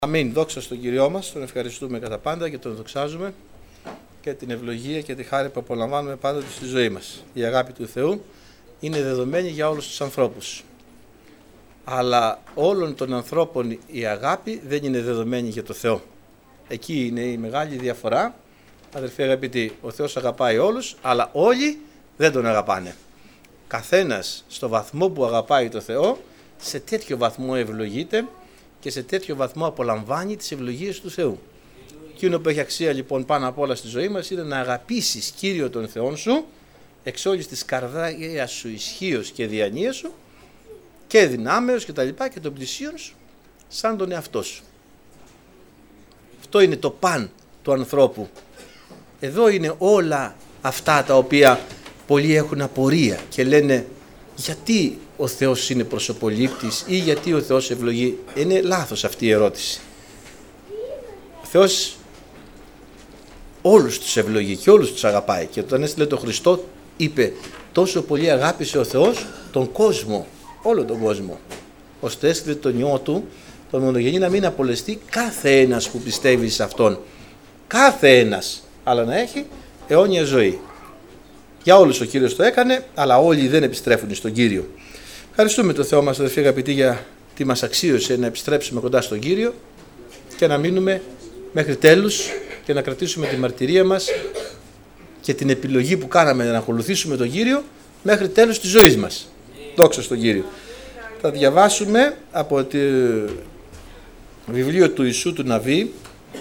Αμήν. Δόξα στον Κυριό μας, τον ευχαριστούμε κατά πάντα και τον δοξάζουμε και την ευλογία και τη χάρη που απολαμβάνουμε πάντοτε στη ζωή μας. Η αγάπη του Θεού είναι δεδομένη για όλους τους ανθρώπους. Αλλά όλων των ανθρώπων η αγάπη δεν είναι δεδομένη για το Θεό. Εκεί είναι η μεγάλη διαφορά. Αδελφοί αγαπητοί, ο Θεός αγαπάει όλους, αλλά όλοι δεν τον αγαπάνε. Καθένας στο βαθμό που αγαπάει το Θεό, σε τέτοιο βαθμό ευλογείται και σε τέτοιο βαθμό απολαμβάνει τις ευλογίες του Θεού. Εκείνο που έχει αξία λοιπόν πάνω απ' όλα στη ζωή μας είναι να αγαπήσεις Κύριο τον Θεόν σου εξ όλης της καρδιάς σου, ισχύως και διανοίας σου και δυνάμεως και τα λοιπά και των πλησίων σου σαν τον εαυτό σου. Αυτό είναι το παν του ανθρώπου. Εδώ είναι όλα αυτά τα οποία πολλοί έχουν απορία και λένε γιατί ο Θεός είναι προσωπολήπτης ή γιατί ο Θεός ευλογεί. Είναι λάθος αυτή η ερώτηση. Ο Θεός όλους τους ευλογεί και όλους τους αγαπάει και όταν έστειλε τον Χριστό είπε τόσο πολύ αγάπησε ο Θεός τον κόσμο, όλο τον κόσμο, ώστε έστειλε τον Υιό του, τον μονογενή, να μην απολεστεί κάθε ένας που πιστεύει σε Αυτόν. Κάθε ένας, αλλά να έχει αιώνια ζωή. Για όλους ο Κύριος το έκανε, αλλά όλοι δεν επιστρέφουν στον Κύριο. Ευχαριστούμε τον Θεό μας, αδελφοί αγαπητοί, γιατί μας αξίωσε να επιστρέψουμε κοντά στον Κύριο και να μείνουμε μέχρι τέλους και να κρατήσουμε τη μαρτυρία μας και την επιλογή που κάναμε να ακολουθήσουμε τον Κύριο μέχρι τέλους της ζωής μας. Δόξα στον Κύριο. Θα διαβάσουμε από το βιβλίο του Ιησού του Ναβί.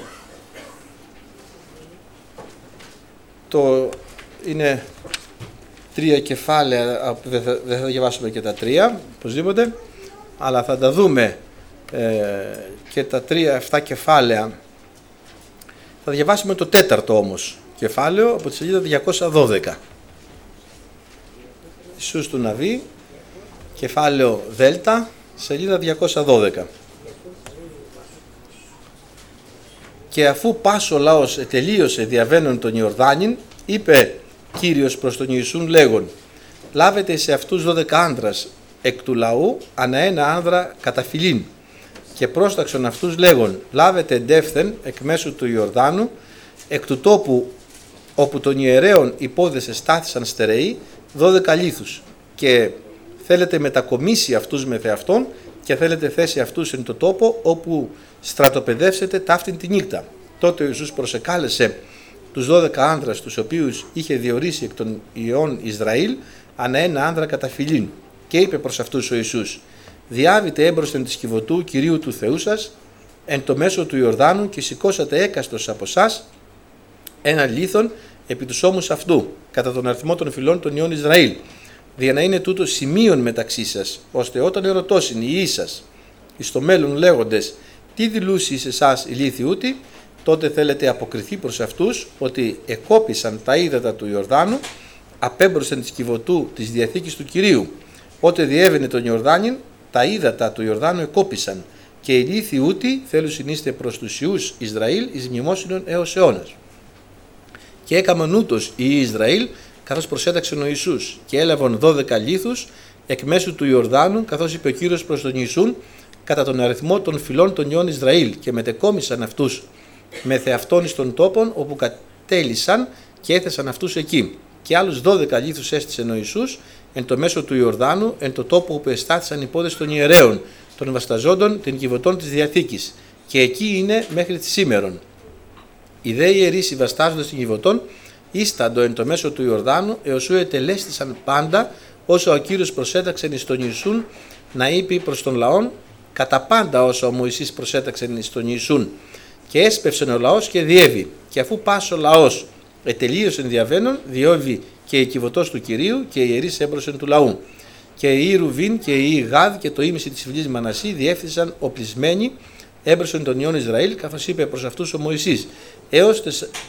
Είναι 3 κεφάλαια, δεν θα διαβάσουμε και τα 3 οπωσδήποτε, αλλά θα τα δούμε και τα 3-7 κεφάλαια. Θα διαβάσουμε το 4ο όμως κεφάλαιο από τη σελίδα 212. Ιησούς του Ναβί, κεφάλαιο Δέλτα, σελίδα 212. Και αφού πας ο λαός ετελείωσε διαβαίνον τον Ιορδάνην, είπε Κύριος προς τον Ιησούν λέγον, λάβετε σε αυτούς 12 άνδρας εκ του λαού ανά ένα άνδρα κατά φυλήν, και πρόσταξον αυτούς λέγον, λάβετε εντεύθεν εκ μέσου του Ιορδάνου, εκ του τόπου όπου των ιερέων οι πόδες εστάθησαν στερεοί, 12 λίθους, και θέλετε μετακομίσει αυτούς με θεαυτόν και θέλετε θέσει αυτούς εν το τόπο όπου στρατοπεδεύσετε ταύτην τη νύχτα. Τότε ο Ιησούς προσεκάλεσε τους 12 άνδρας τους οποίους είχε διορίσει εκ των ιών Ισραήλ ανά ένα άνδρα κατά φυλήν, και είπε προς αυτούς ο Ιησούς, διάβητε έμπροσθεν της κυβωτού Κυρίου του Θεού σας εν το μέσο του Ιορδάνου και σηκώσατε έκαστος από εσάς ένα λίθον επί τους ώμους αυτού κατά τον αριθμό των φυλών των ιών Ισραήλ, για να είναι τούτο σημείων μεταξύ σας, ώστε όταν ερωτώσουν οι ιοί σας εις το μέλλον λέγοντες τι δηλούσει εις εσάς η λίθη ούτη, τότε θέλετε αποκριθεί προς αυτούς ότι εκόπησαν τα ύδατα του Ιορδάνου απέμπροσθεν της κυβωτού της Διαθήκης του Κυρίου. Ότε διέβαινε τον Ιορδάνην, τα ύδατα του Ιορδάνου εκόπησαν, και οι λίθοι ούτοι θέλουν συνείστε προς τους ιούς Ισραήλ εις μνημόσυνον έως αιώνας. Και έκαμαν ούτως οι Ισραήλ καθώς προσέταξαν ο Ιησούς, και έλαβαν 12 λίθους εκ μέσου του Ιορδάνου, καθώς είπε ο Κύριος προς τον Ιησούν, κατά τον αριθμό των φυλών των ιών Ισραήλ, και μετεκόμισαν αυτούς με θεαυτόν εις των τόπων όπου κατέλησαν και έθεσαν αυτούς εκεί. Και άλλους 12 λίθους έστησεν ο Ιησούς εν το μέσο του Ιορδάνου, εν το τόπο όπου εστάθησαν οι πόδες των ιερέων, των βασταζόντων, την κυβωτών της Διαθήκης, και εκεί είναι μέχρι τη σήμερον. Οι δε ιερείς οι βαστάζοντες των κυβωτών ίσταντο εν το μέσο του Ιορδάνου, έως ου ετελέστησαν πάντα, όσο ο Κύριος προσέταξεν εις τον Ιησούν να είπε προς τον λαόν, κατά πάντα όσο ο Μωυσής προσέταξεν εις τον Ιησούν. Και έσπευσεν ο λαός και διέβη, και αφού πας ο λαός ετελείωσεν διαβαίνον, διόβη και η κυβωτός του Κυρίου και οι ιερείς έμπροσεν του λαού. Και οι Ρουβίν και οι Γάδ και το ίμιση της φυλής Μανασί διέφθησαν οπλισμένοι έμπροσεν των ιών Ισραήλ, καθώς είπε προς αυτούς ο Μωυσής, έως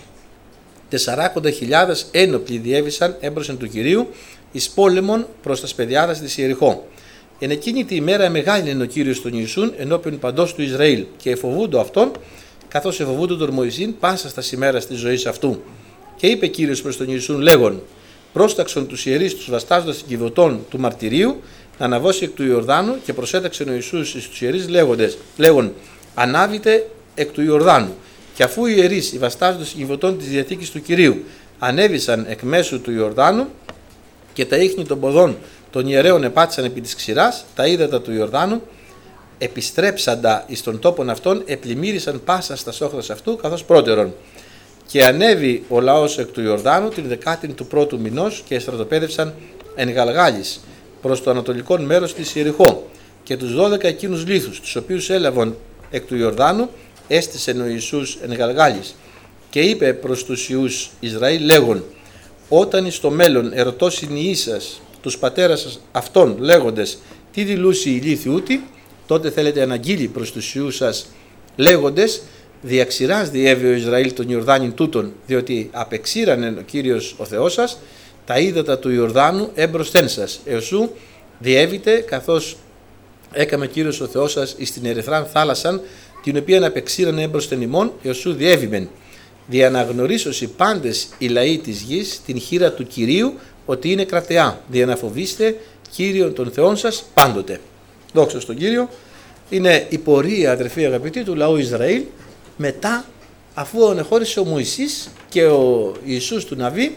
40.000 ένοπλοι διέβησαν έμπροσεν του Κυρίου εις πόλεμον προς τα σπεδιάδας της Ιεριχώ. Εν εκείνη τη ημέρα μεγάλη είναι ο Κύριος των Ιησούν ενώπιον παντός του Ισραήλ, και εφοβούντο αυτόν, καθώς εφοβούντο τον Μωυσήν πάσα στα ημέρας της ζωής αυτού. Και είπε Κύριος προς τον Ιησούν λέγον, πρόσταξον τους ιερείς τους βαστάζοντας την κυβωτών του μαρτυρίου να αναβώσει εκ του Ιορδάνου, και προσέταξε ο Ιησούς στους ιερείς λέγον, ανάβητε εκ του Ιορδάνου. Και αφού οι ιερείς, οι βαστάζοντες κυβωτών της Διαθήκης του Κυρίου, ανέβησαν εκ μέσου του Ιορδάνου και τα ίχνη των ποδών των ιερέων επάτησαν επί της ξηράς, τα ύδατα του Ιορδάνου, επιστρέψαντα εις τον τόπον αυτών, επλημμύρισαν πάσα στα όχθας αυτού, καθώς πρώτερον. Και ανέβη ο λαός εκ του Ιορδάνου την 10η του πρώτου μηνός και στρατοπέδευσαν εν Γαλγάλης προς το ανατολικό μέρος της Ιεριχώ. Και τους 12 εκείνους λίθους, τους οποίους έλαβαν εκ του Ιορδάνου, έστησεν ο Ιησούς εν Γαλγάλης και είπε προς τους Ιούς Ισραήλ λέγον: όταν εις το μέλλον ερωτώσιν οι ίσας τους πατέρας σας αυτών λέγοντες τι δηλούσε η λύθη ούτη, τότε θέλετε αναγγείλει προς τους Ιούς σας λέγοντες διαξηράς διέβη ο Ισραήλ τον Ιορδάνην τούτον, διότι απεξήρανε ο Κύριος ο Θεός σας τα ύδατα του Ιορδάνου έμπροσθέν σας, εωσού διέβητε καθώς έκαμε Κύριος ο Θεός σας εις την ερυθράν θάλασσαν, την οποία απεξήρανε έμπροσθεν ημών, εωσού διέβημεν. Διαναγνωρίσωση πάντες οι λαοί της γης την χείρα του Κυρίου ότι είναι κρατεά, διαναφοβήστε Κύριον των Θεών σας πάντοτε. Δόξα στον Κύριο. Είναι η πορεία, αδερφοί αγαπητοί, του λαού Ισραήλ μετά αφού ανεχώρησε ο Μωυσής και ο Ιησούς του Ναβί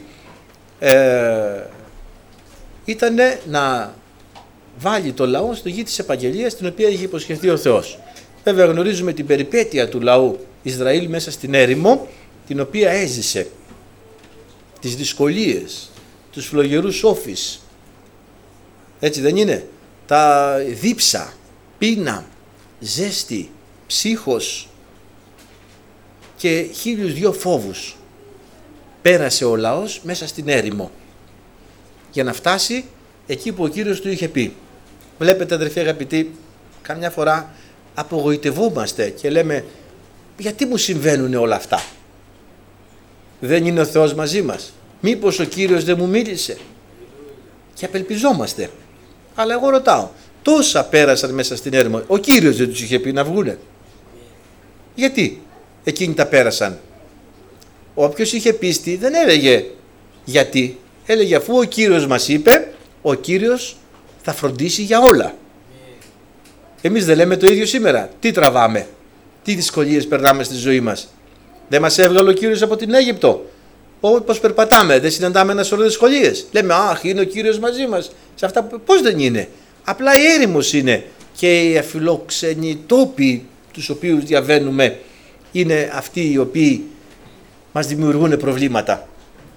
ήταν να βάλει το λαό στο γη της επαγγελίας την οποία είχε υποσχεθεί ο Θεός. Βέβαια γνωρίζουμε την περιπέτεια του λαού Ισραήλ μέσα στην έρημο, την οποία έζησε, τις δυσκολίες, τους φλογερούς όφης, έτσι δεν είναι, τα δίψα, πείνα, ζέστη, ψύχος και 1002 φόβους πέρασε ο λαός μέσα στην έρημο για να φτάσει εκεί που ο Κύριος του είχε πει. Βλέπετε αδερφοί αγαπητοί, καμιά φορά απογοητευόμαστε και λέμε γιατί μου συμβαίνουν όλα αυτά, δεν είναι ο Θεός μαζί μας, μήπως ο Κύριος δεν μου μίλησε, και απελπιζόμαστε. Αλλά εγώ ρωτάω, τόσα πέρασαν μέσα στην έρημο, ο Κύριος δεν τους είχε πει να βγουνε? Γιατί εκείνοι τα πέρασαν? Όποιος είχε πίστη δεν έλεγε γιατί, έλεγε αφού ο Κύριος μας είπε, ο Κύριος θα φροντίσει για όλα. Εμείς δεν λέμε το ίδιο σήμερα? Τι τραβάμε, τι δυσκολίες περνάμε στη ζωή μας? Δεν μας έβγαλε ο Κύριος από την Αίγυπτο? Όπως περπατάμε, δεν συναντάμε ένα σωρό δυσκολίες? Λέμε αχ, είναι ο Κύριος μαζί μας. Σε αυτά πώς δεν είναι? Απλά η έρημος είναι και οι αφιλόξενοι τόποι τους οποίους διαβαίνουμε είναι αυτοί οι οποίοι μας δημιουργούν προβλήματα.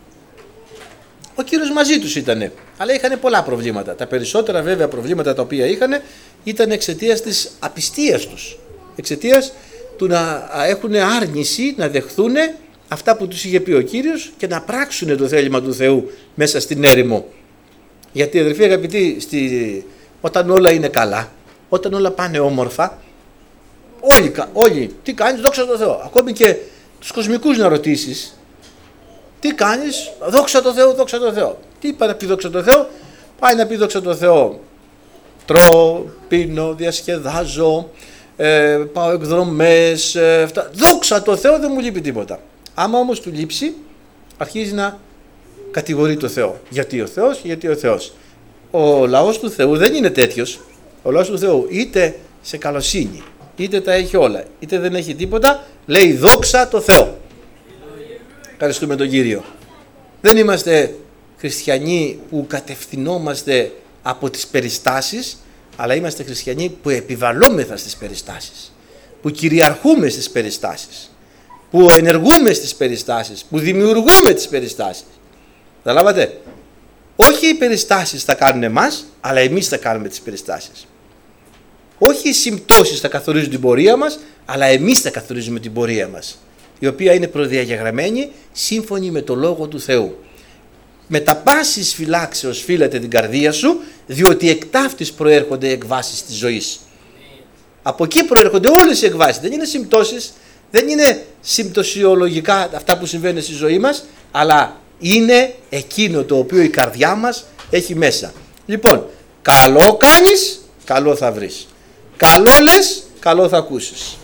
Ο Κύριος μαζί τους ήτανε, αλλά είχαν πολλά προβλήματα. Τα περισσότερα βέβαια προβλήματα τα οποία είχαν ήταν εξαιτίας της απιστίας τους, εξαιτίας του να έχουν άρνηση να δεχθούν αυτά που τους είχε πει ο Κύριος και να πράξουν το θέλημα του Θεού μέσα στην έρημο. Γιατί αδερφοί αγαπητοί, όταν όλα είναι καλά, όταν όλα πάνε όμορφα, όλοι τι κάνεις? Δόξα τω Θεώ. Ακόμη και τους κοσμικούς να ρωτήσεις, τι κάνεις? Δόξα τω Θεώ, δόξα τω Θεώ. Τι πάει να πει δόξα τω Θεώ? Πάει να πει δόξα τω Θεώ, τρώω, πίνω, διασκεδάζω, πάω εκδρομές, δόξα τω Θεώ, δεν μου λείπει τίποτα. Άμα όμως του λείψει, αρχίζει να κατηγορεί το Θεό. Γιατί ο Θεός, γιατί ο Θεός. Ο λαός του Θεού δεν είναι τέτοιος. Ο λαός του Θεού είτε σε καλοσύνη, είτε τα έχει όλα, είτε δεν έχει τίποτα, λέει δόξα τω Θεώ. Ευχαριστούμε τον Κύριο. Δεν είμαστε χριστιανοί που κατευθυνόμαστε από τις περιστάσεις, αλλά είμαστε χριστιανοί που επιβαλόμεθα στις περιστάσεις, που κυριαρχούμε στις περιστάσεις, που ενεργούμε στις περιστάσεις, που δημιουργούμε τις περιστάσεις. Καταλάβατε? Όχι οι περιστάσεις θα κάνουν εμάς, αλλά εμείς θα κάνουμε τις περιστάσεις. Όχι οι συμπτώσεις θα καθορίζουν την πορεία μας, αλλά εμείς θα καθορίζουμε την πορεία μας, η οποία είναι προδιαγεγραμμένη σύμφωνη με το Λόγο του Θεού. Με τα πάσης φυλάξεως φύλατε την καρδία σου, διότι εκ ταύτης προέρχονται οι εκβάσεις της ζωής. Από εκεί προέρχονται όλες οι εκβάσεις. Δεν είναι συμπτώσεις, δεν είναι συμπτωσιολογικά αυτά που συμβαίνουν στη ζωή μας, αλλά είναι εκείνο το οποίο η καρδιά μας έχει μέσα. Λοιπόν, καλό κάνεις, καλό θα βρεις. Καλό λες, καλό θα ακούσεις.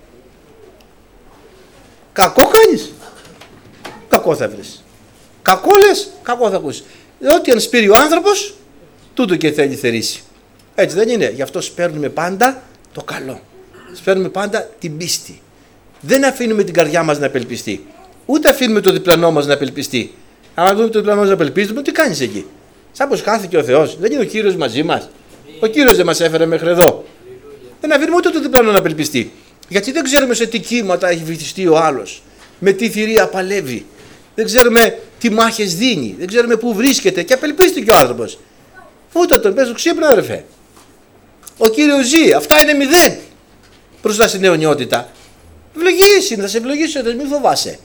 Κακό κάνεις, κακό θα βρεις. Κακό λες, κακό θα ακούσεις. Ό,τι αν σπείρει ο άνθρωπος, τούτο και θέλει θερήσει. Έτσι δεν είναι? Γι' αυτό σπέρνουμε πάντα το καλό. Φέρνουμε πάντα την πίστη. Δεν αφήνουμε την καρδιά μας να απελπιστεί. Ούτε αφήνουμε το διπλανό μας να απελπιστεί. Αν δούμε το διπλανό μας να απελπίζουμε, τι κάνεις εκεί? Σαν πως χάθηκε ο Θεός. Δεν είναι ο Κύριος μαζί μας? Ο Κύριος δεν μας έφερε μέχρι εδώ. Δεν αφήνουμε ούτε το διπλανό να απελπιστεί. Γιατί δεν ξέρουμε σε τι κύματα έχει βυθιστεί ο άλλος. Με τι θηρία παλεύει. Δεν ξέρουμε τι μάχες δίνει. Δεν ξέρουμε πού βρίσκεται. Και απελπίστηκε ο άνθρωπος. Ούτε τον πες, ξύπνα αδερφέ. Ο Κύριος ζει. Αυτά είναι 0 μπροστά στην αιωνιότητα. Ευλογήσει, θα σε ευλογήσει, μην φοβάσαι.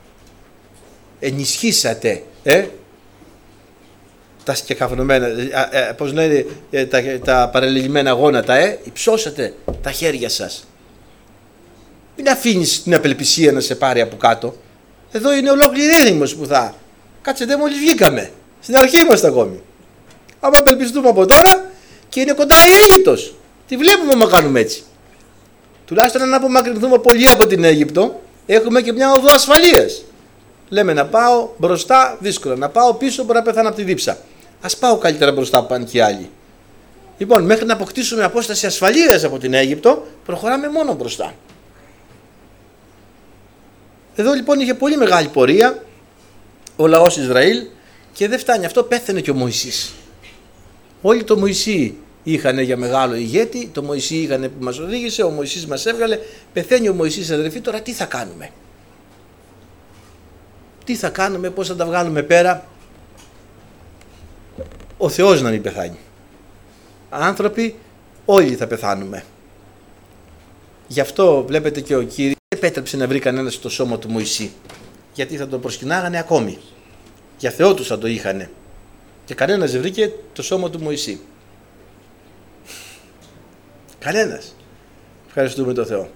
Ενισχύσατε τα σκεκαυνωμένα, πώς λένε, τα παραλληλημένα γόνατα, υψώσατε τα χέρια σας. Μην αφήνεις την απελπισία να σε πάρει από κάτω. Εδώ είναι ολόκληρη έρημος που θα. Κάτσετε, μόλις βγήκαμε. Στην αρχή είμαστε ακόμη. Άμα απελπιστούμε από τώρα, και είναι κοντά η Αίγυπτος. Τη βλέπουμε άμα κάνουμε έτσι. Τουλάχιστον να απομακρυνθούμε πολύ από την Αίγυπτο, έχουμε και μια οδό ασφαλείας. Λέμε να πάω μπροστά, δύσκολα. Να πάω πίσω, μπορεί να πεθάνω από τη δίψα. Ας πάω καλύτερα μπροστά που πάνε και οι άλλοι. Λοιπόν, μέχρι να αποκτήσουμε απόσταση ασφαλείας από την Αίγυπτο, προχωράμε μόνο μπροστά. Εδώ λοιπόν είχε πολύ μεγάλη πορεία ο λαός Ισραήλ και δεν φτάνει αυτό, πέθανε και ο Μωυσής. Όλοι το Μωυσή είχαν για μεγάλο ηγέτη, το Μωυσή είχαν που μας οδήγησε, ο Μωυσής μας έβγαλε, πεθαίνει ο Μωυσής αδερφοί, τώρα τι θα κάνουμε? Τι θα κάνουμε, πώς θα τα βγάλουμε πέρα? Ο Θεός να μην πεθάνει. Άνθρωποι όλοι θα πεθάνουμε. Γι' αυτό βλέπετε και ο Κύριος επέτρεψε να βρει κανένας στο σώμα του Μωυσή. Γιατί θα τον προσκυνάγανε ακόμη. Για Θεό τους θα το είχανε. Και κανένας δεν βρήκε το σώμα του Μωυσή. Κανένας. Ευχαριστούμε τον Θεό.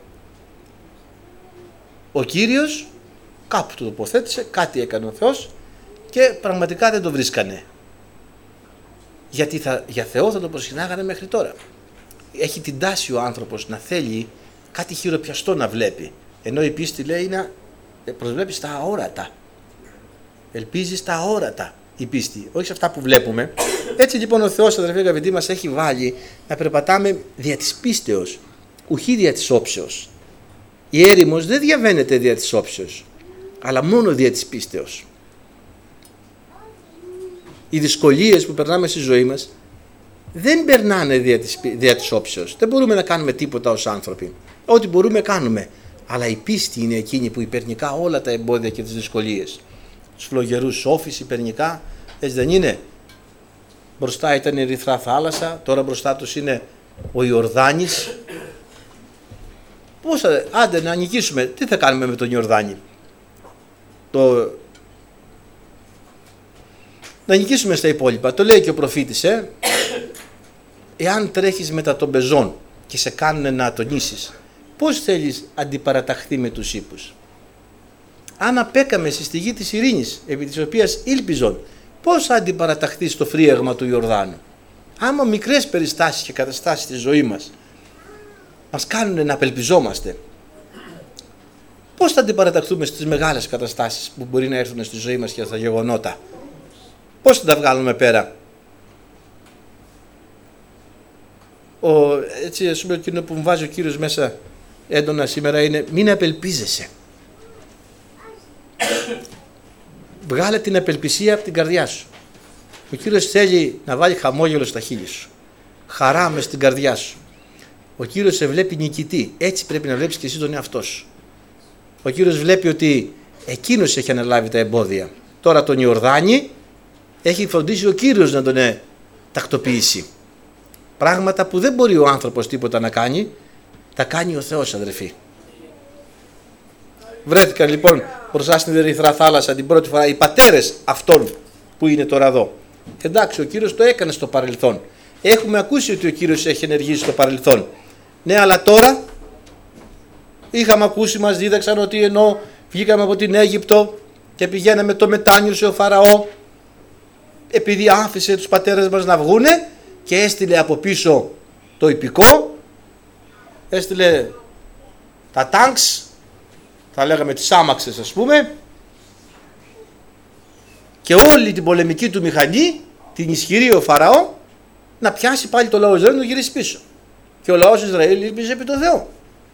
Ο Κύριος κάπου το τοποθέτησε, κάτι έκανε ο Θεός και πραγματικά δεν το βρίσκανε. Γιατί για Θεό θα το προσκυνάγανε μέχρι τώρα. Έχει την τάση ο άνθρωπος να θέλει κάτι χειροπιαστό να βλέπει. Ενώ η πίστη λέει να προσβλέπει στα αόρατα. Ελπίζει στα αόρατα η πίστη, όχι σε αυτά που βλέπουμε. Έτσι λοιπόν ο Θεός, αδερφοί αγαπητοί, μας έχει βάλει να περπατάμε δια της πίστεως, ουχή δια της όψεως. Η έρημος δεν διαβαίνεται δια της όψεως, αλλά μόνο δια της πίστεως. Οι δυσκολίες που περνάμε στη ζωή μας δεν περνάνε δια της όψεως. Δεν μπορούμε να κάνουμε τίποτα ως άνθρωποι. Ό,τι μπορούμε κάνουμε. Αλλά η πίστη είναι εκείνη που υπερνικά όλα τα εμπόδια και τις δυσκολίες. Τους φλογερούς σόφις υπερνικά, έτσι δεν είναι? Μπροστά ήταν η ερυθρά θάλασσα, τώρα μπροστά τους είναι ο Ιορδάνης. Άντε να νικήσουμε, τι θα κάνουμε με τον Ιορδάνη? Να νικήσουμε στα υπόλοιπα. Το λέει και ο προφήτης, εάν τρέχεις μετά των πεζών και σε κάνουν να ατονίσεις, πώς θέλεις αντιπαραταχθεί με τους ύπους? Αν απέκαμε στη γη της ειρήνης, επί της οποίας ήλπιζον, πώς θα αντιπαραταχθεί στο φρίεγμα του Ιορδάνου? Άμα μικρές περιστάσεις και καταστάσεις στη ζωή μας μας κάνουν να απελπιζόμαστε, πώς θα αντιπαραταχθούμε στις μεγάλες καταστάσεις που μπορεί να έρθουν στη ζωή μας και στα γεγονότα? Πώς θα τα βγάλουμε πέρα? Έτσι ας πούμε, εκείνο που μου βάζει ο Κύριος μέσα έντονα σήμερα είναι μην απελπίζεσαι. Βγάλε την απελπισία από την καρδιά σου. Ο Κύριος θέλει να βάλει χαμόγελο στα χείλη σου, χαρά μες στην καρδιά σου. Ο Κύριος σε βλέπει νικητή. Έτσι πρέπει να βλέπεις και εσύ τον εαυτό σου. Ο Κύριος βλέπει ότι εκείνος έχει αναλάβει τα εμπόδια. Τώρα τον Ιορδάνη έχει φροντίσει ο Κύριος να τον τακτοποιήσει. Πράγματα που δεν μπορεί ο άνθρωπος τίποτα να κάνει, τα κάνει ο Θεός, αδερφοί. Βρέθηκαν λοιπόν μπροστά στην ερυθρά θάλασσα την πρώτη φορά οι πατέρες αυτών που είναι τώρα εδώ. Εντάξει, ο Κύριος το έκανε στο παρελθόν. Έχουμε ακούσει ότι ο Κύριος έχει ενεργήσει στο παρελθόν. Ναι, αλλά τώρα είχαμε ακούσει, μας δίδαξαν ότι ενώ βγήκαμε από την Αίγυπτο και πηγαίναμε, το μετάνιωσε ο Φαραώ, επειδή άφησε τους πατέρες μας να βγούνε και έστειλε από πίσω το ιππικό, έστειλε τα τάγκς, θα λέγαμε τις άμαξες ας πούμε, και όλη την πολεμική του μηχανή, την ισχυρή ο Φαραώ, να πιάσει πάλι το λαό Ισραήλ να το γυρίσει πίσω. Και ο λαός Ισραήλ ήλπιζε επί το Θεό.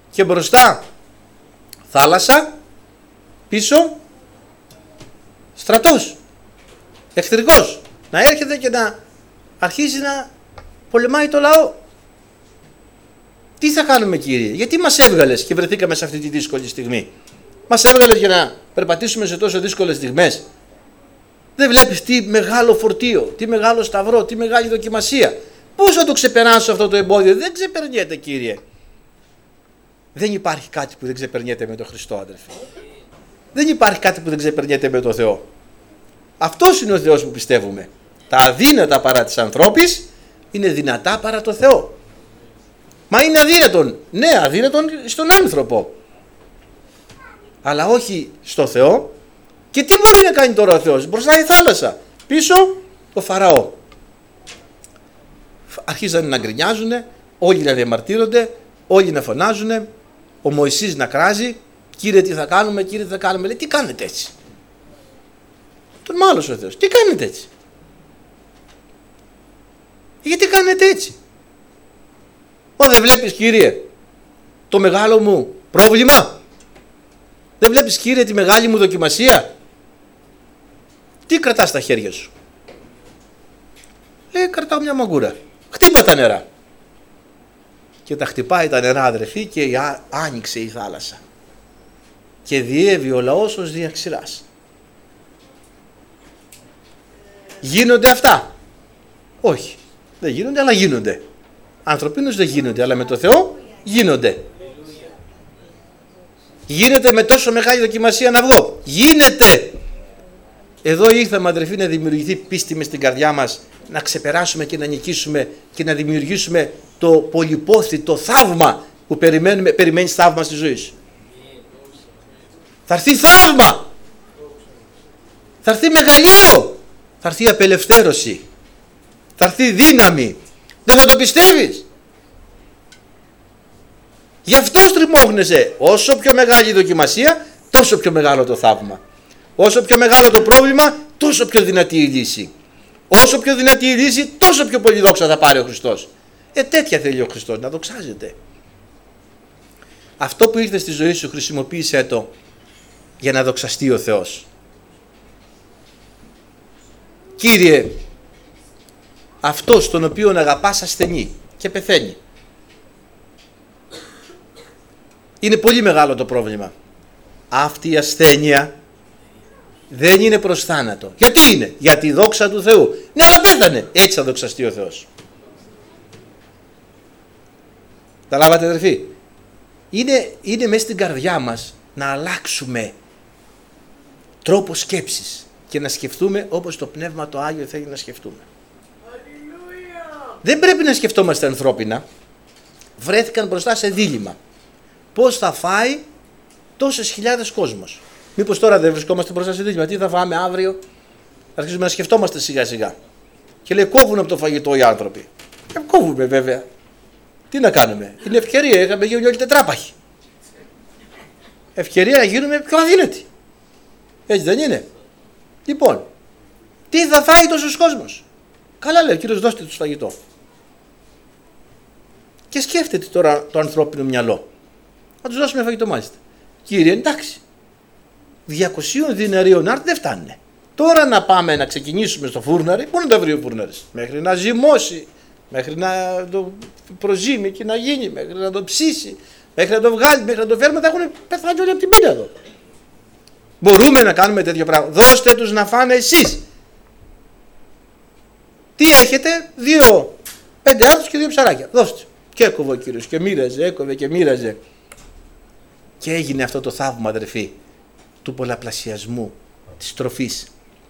και μπροστά θάλασσα, πίσω στρατός, εχθρικός, να έρχεται και να αρχίζει να πολεμάει το λαό. Τι θα κάνουμε, Κύριε? Γιατί μας έβγαλες και βρεθήκαμε σε αυτή τη δύσκολη στιγμή? Μας έβγαλες για να περπατήσουμε σε τόσο δύσκολες στιγμές? Δεν βλέπεις τι μεγάλο φορτίο, τι μεγάλο σταυρό, τι μεγάλη δοκιμασία? Πώς θα το ξεπεράσω αυτό το εμπόδιο? Δεν ξεπερνιέται, Κύριε. Δεν υπάρχει κάτι που δεν ξεπερνιέται με τον Χριστό, αδερφοί. Δεν υπάρχει κάτι που δεν ξεπερνιέται με τον Θεό. Αυτός είναι ο Θεός που πιστεύουμε. Τα αδύνατα παρά της ανθρώπης είναι δυνατά παρά το Θεό. Μα είναι αδύνατον. Ναι, αδύνατον στον άνθρωπο. Αλλά όχι στο Θεό. Και τι μπορεί να κάνει τώρα ο Θεός? Μπροστά η θάλασσα, πίσω ο Φαραώ. Αρχίζανε να γκρινιάζουν, όλοι να διαμαρτύρονται, όλοι να φωνάζουν, ο Μωυσής να κράζει, Κύριε τι θα κάνουμε, Κύριε τι θα κάνουμε? Λέει, τι κάνετε έτσι? Τον μάλωσε ο Θεός, τι κάνετε έτσι? Γιατί κάνετε έτσι? Δεν βλέπεις, Κύριε, το μεγάλο μου πρόβλημα? Δεν βλέπεις, Κύριε, τη μεγάλη μου δοκιμασία? Τι κρατάς στα χέρια σου? Λέει, κρατάω μια μαγκούρα. Χτύπα τα νερά. Και τα χτυπάει τα νερά, αδερφοί, και άνοιξε η θάλασσα. Και διέβη ο λαός ως διαξηράς. Γίνονται αυτά? Όχι. Δεν γίνονται, αλλά γίνονται. Ανθρωπίνως δεν γίνονται, αλλά με το Θεό γίνονται. Γίνεται με τόσο μεγάλη δοκιμασία να βγω? Γίνεται. Εδώ ήρθαμε, αδερφοί, να δημιουργηθεί πίστη μες στην καρδιά μας, να ξεπεράσουμε και να νικήσουμε και να δημιουργήσουμε το πολυπόθητο θαύμα που περιμένεις θαύμα στη ζωή σου. Θα έρθει θαύμα. Θα έρθει μεγαλείο. Θα έρθει απελευθέρωση. Θα έρθει δύναμη. Δεν θα το πιστεύεις? Γι' αυτό στριμώχνεσαι. Όσο πιο μεγάλη η δοκιμασία, τόσο πιο μεγάλο το θαύμα. Όσο πιο μεγάλο το πρόβλημα, τόσο πιο δυνατή η λύση. Όσο πιο δυνατή η λύση, τόσο πιο πολύ δόξα θα πάρει ο Χριστός. Τέτοια θέλει ο Χριστός, να δοξάζεται. Αυτό που ήρθε στη ζωή σου, χρησιμοποίησέ το για να δοξαστεί ο Θεός. Κύριε, αυτός τον οποίον αγαπάς ασθενεί και πεθαίνει. Είναι πολύ μεγάλο το πρόβλημα. Αυτή η ασθένεια δεν είναι προς θάνατο. Γιατί είναι? Για τη δόξα του Θεού. Ναι, αλλά πέθανε. Έτσι θα δοξαστεί ο Θεός. Τα λάβατε, αδερφοί? Είναι μέσα στην καρδιά μας να αλλάξουμε τρόπο σκέψης και να σκεφτούμε όπως το Πνεύμα το Άγιο θέλει να σκεφτούμε. Δεν πρέπει να σκεφτόμαστε ανθρώπινα. Βρέθηκαν μπροστά σε δίλημμα. Πώς θα φάει τόσες χιλιάδες κόσμος? Μήπως τώρα δεν βρισκόμαστε μπροστά σε δίλημμα? Τι θα φάμε αύριο? Αρχίζουμε να σκεφτόμαστε σιγά σιγά. Και λέει, κόβουν από το φαγητό οι άνθρωποι. Κόβουμε βέβαια. Τι να κάνουμε? Είναι ευκαιρία. Είχαμε γίνει όλοι τετράπαχοι. Ευκαιρία να γίνουμε πιο αδύνατοι. Έτσι δεν είναι? Λοιπόν, τι θα φάει τόσος κόσμος? Καλά λέει ο Κύριος, δώστε τους φαγητό. Και σκέφτεται τώρα το ανθρώπινο μυαλό. Να τους δώσουμε φαγητό, μάλιστα. Κύριε, εντάξει, 200 διναρίων άρτη δεν φτάνει. Τώρα να πάμε να ξεκινήσουμε στο φούρναρι, πού να τα βρει ο φούρναρης? Μέχρι να ζυμώσει, μέχρι να το προζύμει και να γίνει, μέχρι να το ψήσει, μέχρι να το βγάλει, μέχρι να το φέρουμε, θα έχουν πεθάνει όλοι από την πείνα εδώ. Μπορούμε να κάνουμε τέτοιο πράγμα? Δώστε τους να φάνε εσείς. Τι έχετε? 5 άρτους και 2 ψαράκια. Δώστε. Και έκοβε ο Κύριος και μοίραζε, έκοβε και μοίραζε. Και έγινε αυτό το θαύμα, αδερφοί, του πολλαπλασιασμού της τροφής.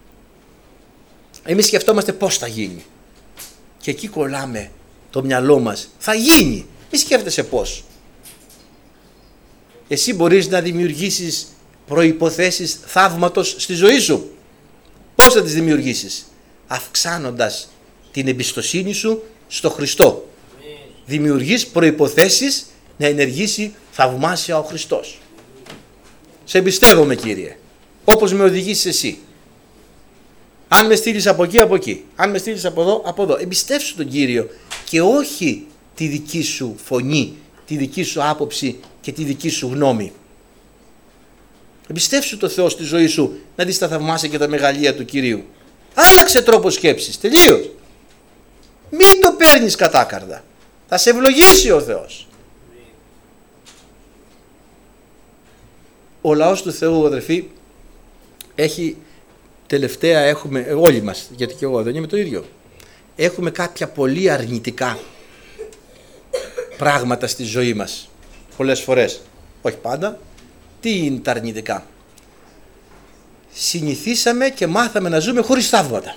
Εμείς σκεφτόμαστε πώς θα γίνει. Και εκεί κολλάμε το μυαλό μας. Θα γίνει. Μη σκέφτεσαι πώς. Εσύ μπορείς να δημιουργήσεις προϋποθέσεις θαύματος στη ζωή σου. Πώς θα τις δημιουργήσεις? Αυξάνοντας την εμπιστοσύνη σου στο Χριστό. Δημιουργείς προϋποθέσεις να ενεργήσει θαυμάσια ο Χριστός. Σε εμπιστεύομαι, Κύριε, όπως με οδηγήσεις εσύ. Αν με στείλεις από εκεί, από εκεί. Αν με στείλεις από εδώ, από εδώ. Εμπιστεύσου τον Κύριο και όχι τη δική σου φωνή, τη δική σου άποψη και τη δική σου γνώμη. Εμπιστεύσου το Θεό στη ζωή σου να δεις τα θαυμάσια και τα μεγαλεία του Κυρίου. Άλλαξε τρόπο σκέψης, τελείως. Μην το παίρνεις κατάκαρδα. Θα σε ευλογήσει ο Θεός. Ο λαός του Θεού, αδερφοί, έχει τελευταία, έχουμε, όλοι μας, γιατί και εγώ δεν είμαι το ίδιο, έχουμε κάποια πολύ αρνητικά πράγματα στη ζωή μας. Πολλές φορές, όχι πάντα. Τι είναι τα αρνητικά? Συνηθίσαμε και μάθαμε να ζούμε χωρίς θαύματα.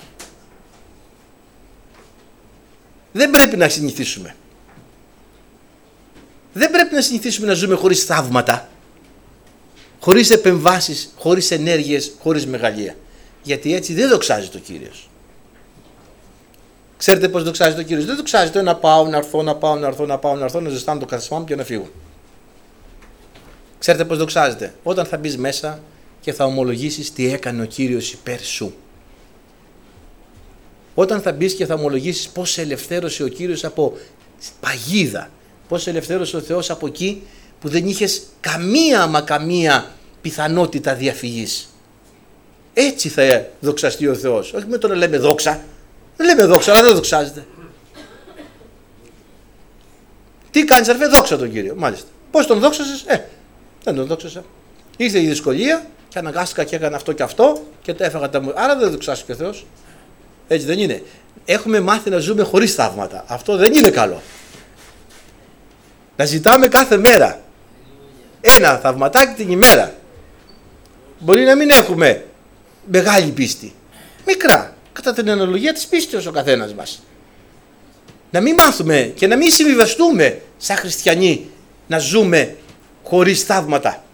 Δεν πρέπει να συνηθίσουμε. Δεν πρέπει να συνηθίσουμε να ζούμε χωρίς θαύματα, χωρίς επεμβάσεις, χωρίς ενέργειες, χωρίς μεγαλεία. Γιατί έτσι δεν δοξάζει το Κύριος. Ξέρετε πώς δοξάζει το Κύριος? Δεν δοξάζει το να πάω, να έρθω, να ζεστάνω το καθισμά μου και να φύγω. Ξέρετε πώς δοξάζεται? Όταν θα μπεις μέσα και θα ομολογήσεις τι έκανε ο Κύριος υπέρ σου. Όταν θα μπεις και θα ομολογήσεις πώς σε ελευθέρωσε ο Κύριος από παγίδα, πώς σε ελευθέρωσε ο Θεός από εκεί που δεν είχες καμία πιθανότητα διαφυγής. Έτσι θα δοξαστεί ο Θεός. Όχι με το να λέμε δόξα. Δεν λέμε δόξα, αλλά δεν δοξάζεται. Τι κάνεις, αδερφέ? Δόξα τον Κύριο. Μάλιστα. Πώς τον δόξασες? Δεν τον δόξασα. Ήρθε η δυσκολία και αναγκάστηκα και έκανα αυτό και αυτό και τα έφαγα τα μου. Άρα δεν δοξάστηκε ο Θεός. Έτσι δεν είναι? Έχουμε μάθει να ζούμε χωρίς θαύματα. Αυτό δεν είναι καλό. Να ζητάμε κάθε μέρα ένα θαυματάκι την ημέρα. Μπορεί να μην έχουμε μεγάλη πίστη. Μικρά. Κατά την αναλογία της πίστης ο καθένας μας. Να μην μάθουμε και να μην συμβιβαστούμε σαν χριστιανοί να ζούμε χωρίς θαύματα.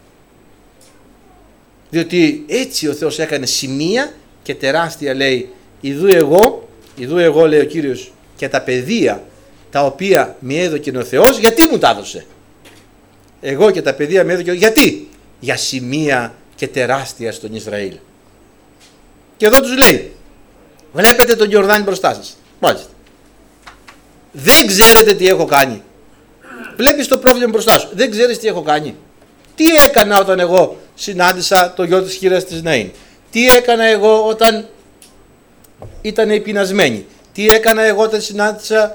Διότι έτσι ο Θεός έκανε σημεία και τεράστια, λέει, ιδού εγώ λέει ο Κύριος, και τα παιδεία τα οποία με έδωκε ο Θεός, γιατί μου τα έδωσε? Εγώ και τα παιδεία με έδωκε, γιατί? Για σημεία και τεράστια στον Ισραήλ. Και εδώ τους λέει, βλέπετε τον Ιορδάνη μπροστά σας. Μάλιστα. Δεν ξέρετε τι έχω κάνει. Βλέπεις το πρόβλημα μπροστά σου. Δεν ξέρεις τι έχω κάνει. Τι έκανα όταν εγώ συνάντησα το γιο της χείρας της Ναΐν? Τι έκανα εγώ όταν ήταν οι πεινασμένοι? Τι έκανα εγώ όταν συνάντησα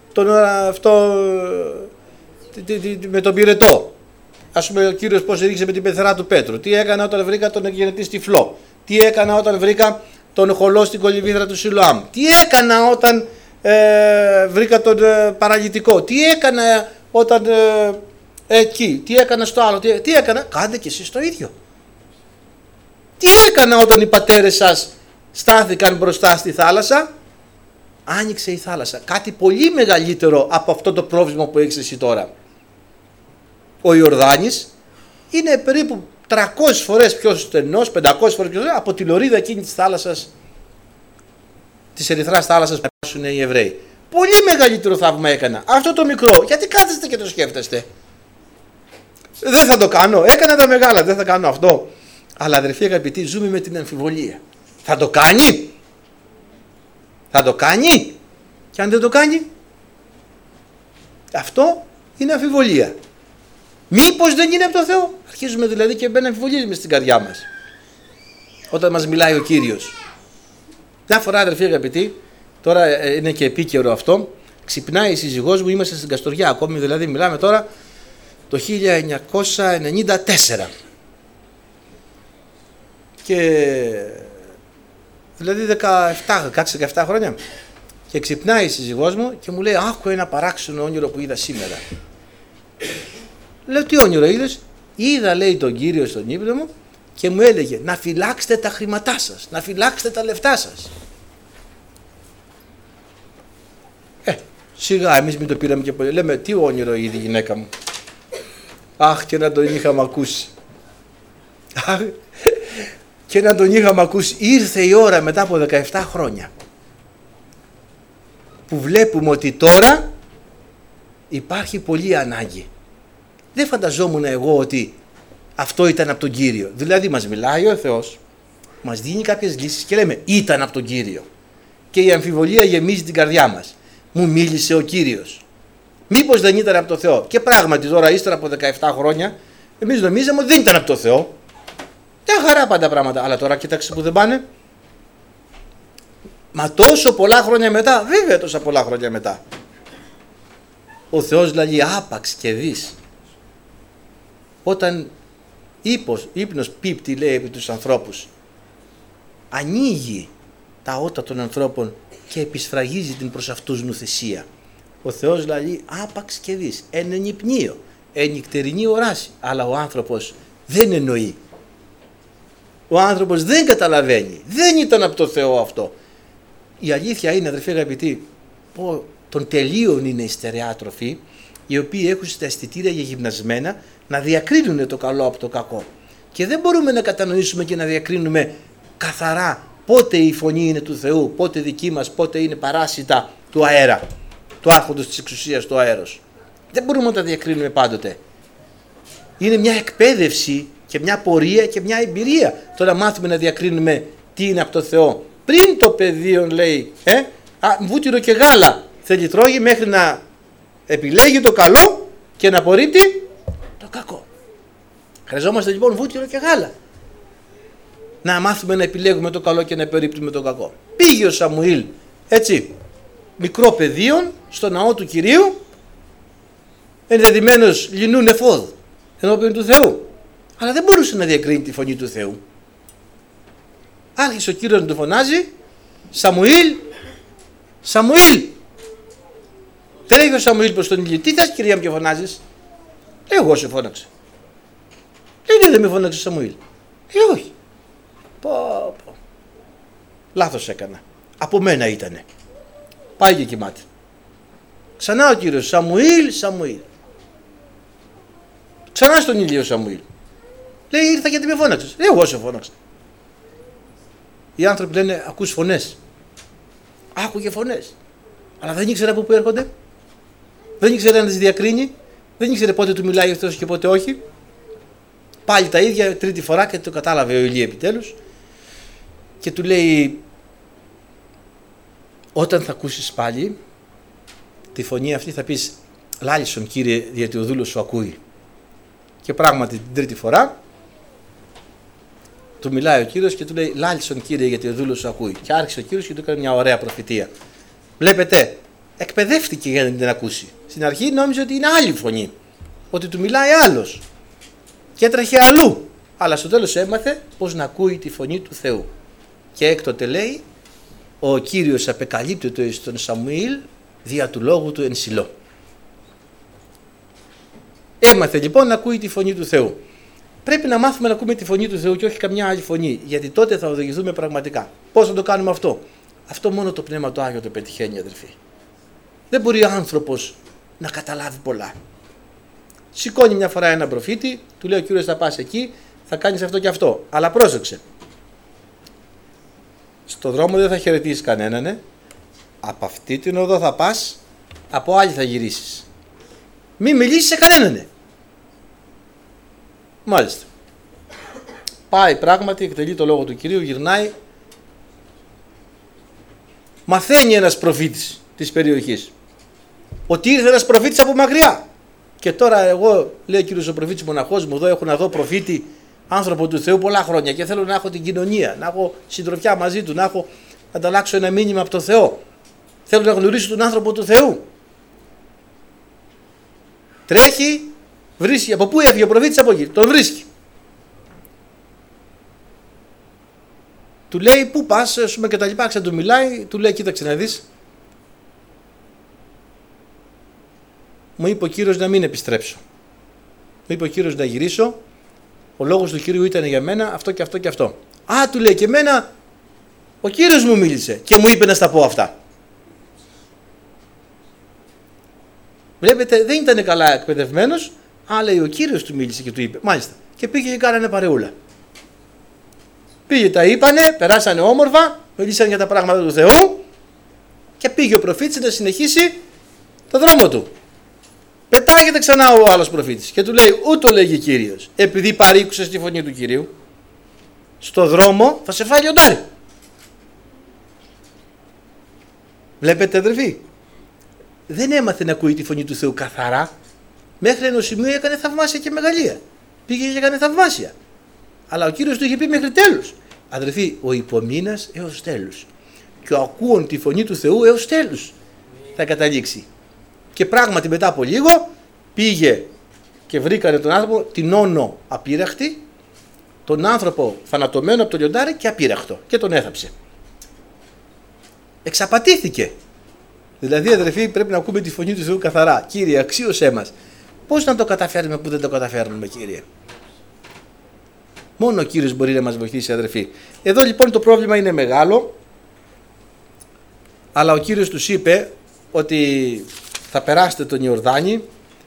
με τον πυρετό? Ας πούμε ο Κύριος πώς ρίξε με την πεθερά του Πέτρου. Τι έκανα όταν βρήκα τον εγγενετή τυφλό? Τι έκανα όταν βρήκα τον χολό στην κολυμβήθρα του Σιλοάμ? Τι έκανα όταν βρήκα τον παραλυτικό? Τι έκανα όταν εκεί? Τι έκανα στο άλλο? Τι έκανα? Κάντε και εσείς το ίδιο. Τι έκανα όταν οι πατέρες σας στάθηκαν μπροστά στη θάλασσα? Άνοιξε η θάλασσα. Κάτι πολύ μεγαλύτερο από αυτό το πρόβλημα που έχεις εσύ τώρα. Ο Ιορδάνης είναι περίπου 300 φορές πιο στενός, 500 φορές πιο στενός από τη λωρίδα εκείνη της θάλασσας, της Ερυθράς θάλασσας που πάσουν οι Εβραίοι. Πολύ μεγαλύτερο θαύμα έκανα. Αυτό το μικρό, γιατί κάθεστε και το σκέφτεστε? Δεν θα το κάνω. Έκανα τα μεγάλα, δεν θα κάνω αυτό. Αλλά αδερφοί αγαπητοί, ζούμε με την αμφιβολία. Θα το κάνει? Θα το κάνει? Και αν δεν το κάνει, αυτό είναι αμφιβολία. Μήπως δεν είναι από το Θεό? Αρχίζουμε δηλαδή και μπαίνουν αμφιβολίες μες στην καρδιά μας όταν μας μιλάει ο Κύριος. Μια φορά, αδερφοί αγαπητοί, τώρα είναι και επίκαιρο αυτό, ξυπνάει η σύζυγός μου, είμαστε στην Καστοριά ακόμη, δηλαδή μιλάμε τώρα το 1994 και δηλαδή 16-17 χρόνια, και ξυπνάει η σύζυγός μου και μου λέει, άκου ένα παράξενο όνειρο που είδα σήμερα. Λέω, τι όνειρο είδες? Είδα, λέει, τον Κύριο στον ύπνο μου και μου έλεγε να φυλάξετε τα χρήματά σας, να φυλάξετε τα λεφτά σας. Σιγά, εμείς μην το πήραμε και πολύ. Λέμε, τι όνειρο είδε η γυναίκα μου? Αχ, και να τον είχαμε ακούσει. Και να τον είχαμε ακούσει. Ήρθε η ώρα μετά από 17 χρόνια που βλέπουμε ότι τώρα υπάρχει πολύ ανάγκη. Δεν φανταζόμουν εγώ ότι αυτό ήταν από τον Κύριο. Δηλαδή μας μιλάει ο Θεός, μας δίνει κάποιες λύσεις και λέμε ήταν από τον Κύριο. Και η αμφιβολία γεμίζει την καρδιά μας. Μου μίλησε ο Κύριος. Μήπως δεν ήταν από το Θεό? Και πράγματι τώρα, ύστερα από 17 χρόνια, εμείς νομίζαμε ότι δεν ήταν από το Θεό. Μια χαρά πάντα πράγματα. Αλλά τώρα κοίταξε που δεν πάνε. Μα τόσο πολλά χρόνια μετά, βέβαια τόσα πολλά χρόνια μετά, ο Θεός δηλαδή άπαξ και δεις, όταν ύπνος πίπτει, λέει, επί τους ανθρώπους, ανοίγει τα ότα των ανθρώπων και επισφραγίζει την προς αυτούς νουθεσία. Ο Θεός δηλαδή άπαξ και δεις, εν ενυπνίο, εν νυχτερινή οράση, αλλά ο άνθρωπος δεν εννοεί. Ο άνθρωπος δεν καταλαβαίνει, δεν ήταν από το Θεό αυτό. Η αλήθεια είναι, αδερφοί αγαπητοί, των τελείων είναι η στερεά τροφή, οι οποίοι έχουν στα αισθητήρια γυμνασμένα να διακρίνουν το καλό από το κακό. Και δεν μπορούμε να κατανοήσουμε και να διακρίνουμε καθαρά πότε η φωνή είναι του Θεού, πότε δική μας, πότε είναι παράσιτα του αέρα, του άρχοντος της εξουσίας του αέρος. Δεν μπορούμε να τα διακρίνουμε πάντοτε. Είναι μια εκπαίδευση και μια πορεία και μια εμπειρία το να μάθουμε να διακρίνουμε τι είναι από το Θεό. Πριν το πεδίο, λέει, βούτυρο και γάλα θέλει τρώγει μέχρι να επιλέγει το καλό και να απορρίπτει το κακό. Χρειαζόμαστε λοιπόν βούτυρο και γάλα. Να μάθουμε να επιλέγουμε το καλό και να απορρίπτουμε το κακό. Πήγε ο Σαμουήλ, έτσι, μικρό παιδίον, στο ναό του Κυρίου, ενδεδειμένος λινούν εφόδ ενώπιον του Θεού. Αλλά δεν μπορούσε να διακρίνει τη φωνή του Θεού. Άρχισε ο Κύριος να του φωνάζει, Σαμουήλ, Σαμουήλ. Τρέχει ο Σαμουήλ προς τον Ηλία. Τι θες, κυρία μου, και φωνάζεις? Εγώ σε φώναξα. Ναι, δεν με φώναξε Σαμουήλ. Όχι. Πω. Λάθος έκανα. Από μένα ήτανε. Πάει και κοιμάται. Ξανά ο Κύριος, Σαμουήλ, Σαμουήλ. Ξανά στον Ηλία ο Σαμουήλ. Λέει, ήρθα γιατί με φώναξες. Εγώ σε φώναξα. Οι άνθρωποι λένε, ακούς φωνές. Άκουγε φωνές. Αλλά δεν ήξερε από πού έρχονται. Δεν ήξερε να τις διακρίνει. Δεν ήξερε πότε του μιλάει ο Θεός και πότε όχι. Πάλι τα ίδια, τρίτη φορά, και το κατάλαβε ο Ηλία επιτέλους. Και του λέει, όταν θα ακούσεις πάλι τη φωνή αυτή θα πεις, λάλησον Κύριε, γιατί ο δούλος σου ακούει. Και πράγματι την τρίτη φορά του μιλάει ο Κύριος και του λέει, λάλησον Κύριε, γιατί ο δούλος σου ακούει. Και άρχισε ο Κύριος και του έκανε μια ωραία προφητεία. Βλέπετε, εκπαιδεύτηκε για να την ακούσει. Στην αρχή νόμιζε ότι είναι άλλη φωνή, ότι του μιλάει άλλος και έτρεχε αλλού. Αλλά στο τέλος έμαθε πως να ακούει τη φωνή του Θεού. Και έκτοτε, λέει, ο Κύριος απεκαλύπτεται στον Σαμουήλ δια του λόγου του εν Σιλώ. Έμαθε λοιπόν να ακούει τη φωνή του Θεού. Πρέπει να μάθουμε να ακούμε τη φωνή του Θεού και όχι καμιά άλλη φωνή, γιατί τότε θα οδηγηθούμε πραγματικά. Πώς θα το κάνουμε αυτό? Αυτό μόνο το Πνεύμα το Άγιο το πετυχαίνει, αδελφοί. Δεν μπορεί ο άνθρωπος να καταλάβει πολλά. Σηκώνει μια φορά ένα προφήτη, του λέει ο Κύριος θα πας εκεί, θα κάνεις αυτό και αυτό. Αλλά πρόσεξε. Στο δρόμο δεν θα χαιρετήσεις κανέναν, από αυτή την οδό θα πας, από άλλη θα γυρίσεις. Μην μιλήσεις σε κανέναν. Μάλιστα. Πάει πράγματι, εκτελεί το λόγο του Κυρίου, γυρνάει. Μαθαίνει ένας προφήτης της περιοχής ότι ήρθε ένας προφήτης από μακριά. Και τώρα εγώ, λέει ο Κύριος ο προφήτης μοναχός μου, εδώ έχω να δω προφήτη, άνθρωπο του Θεού πολλά χρόνια και θέλω να έχω την κοινωνία, να έχω συντροφιά μαζί του, να ανταλλάξω ένα μήνυμα από το Θεό. Θέλω να γνωρίσω τον άνθρωπο του Θεού. Τρέχει, βρίσκει, από πού έφυγε ο προφήτης? Από εκεί, τον βρίσκει. Του λέει, πού πας, ας πούμε, και τα λοιπά, του μιλάει, του λέει, κοίταξε να δεις. Μου είπε ο Κύριος να μην επιστρέψω. Μου είπε ο Κύριος να γυρίσω. Ο λόγος του Κύριου ήταν για μένα αυτό και αυτό και αυτό. Α, του λέει, και εμένα ο Κύριος μου μίλησε και μου είπε να στα πω αυτά. Βλέπετε, δεν ήταν καλά εκπαιδευμένος, αλλά ο Κύριος του μίλησε και του είπε. Μάλιστα. Και πήγε και κάνανε παρεούλα. Πήγε, τα είπανε, περάσανε όμορφα, μιλήσανε για τα πράγματα του Θεού και πήγε ο προφήτης να συνεχίσει το δρόμο του. Πετάγεται ξανά ο άλλος προφήτης και του λέει, ούτω λέγει Κύριος, επειδή παρήκουσες τη φωνή του Κυρίου, στο δρόμο θα σε φάει λιοντάρι. Βλέπετε, αδερφοί, δεν έμαθε να ακούει τη φωνή του Θεού καθαρά. Μέχρι ενός σημείου έκανε θαυμάσια και μεγαλεία. Πήγε και έκανε θαυμάσια. Αλλά ο Κύριος του είχε πει μέχρι τέλους. Αδερφοί, ο υπομείνας έως τέλους. Και ο ακούων τη φωνή του Θεού έως τέλους θα καταλήξει. Και πράγματι μετά από λίγο πήγε και βρήκανε τον άνθρωπο την όνο απείραχτη, τον άνθρωπο θανατωμένο από το λιοντάρι και απείραχτο, και τον έθαψε. Εξαπατήθηκε. Δηλαδή, αδερφοί, πρέπει να ακούμε τη φωνή του Θεού καθαρά. Κύριε, αξίωσέ μας. Πώς να το καταφέρουμε που δεν το καταφέρνουμε, Κύριε? Μόνο ο Κύριος μπορεί να μας βοηθήσει, αδερφοί. Εδώ λοιπόν το πρόβλημα είναι μεγάλο, αλλά ο Κύριος τους είπε ότι θα περάσετε τον Ιορδάνη,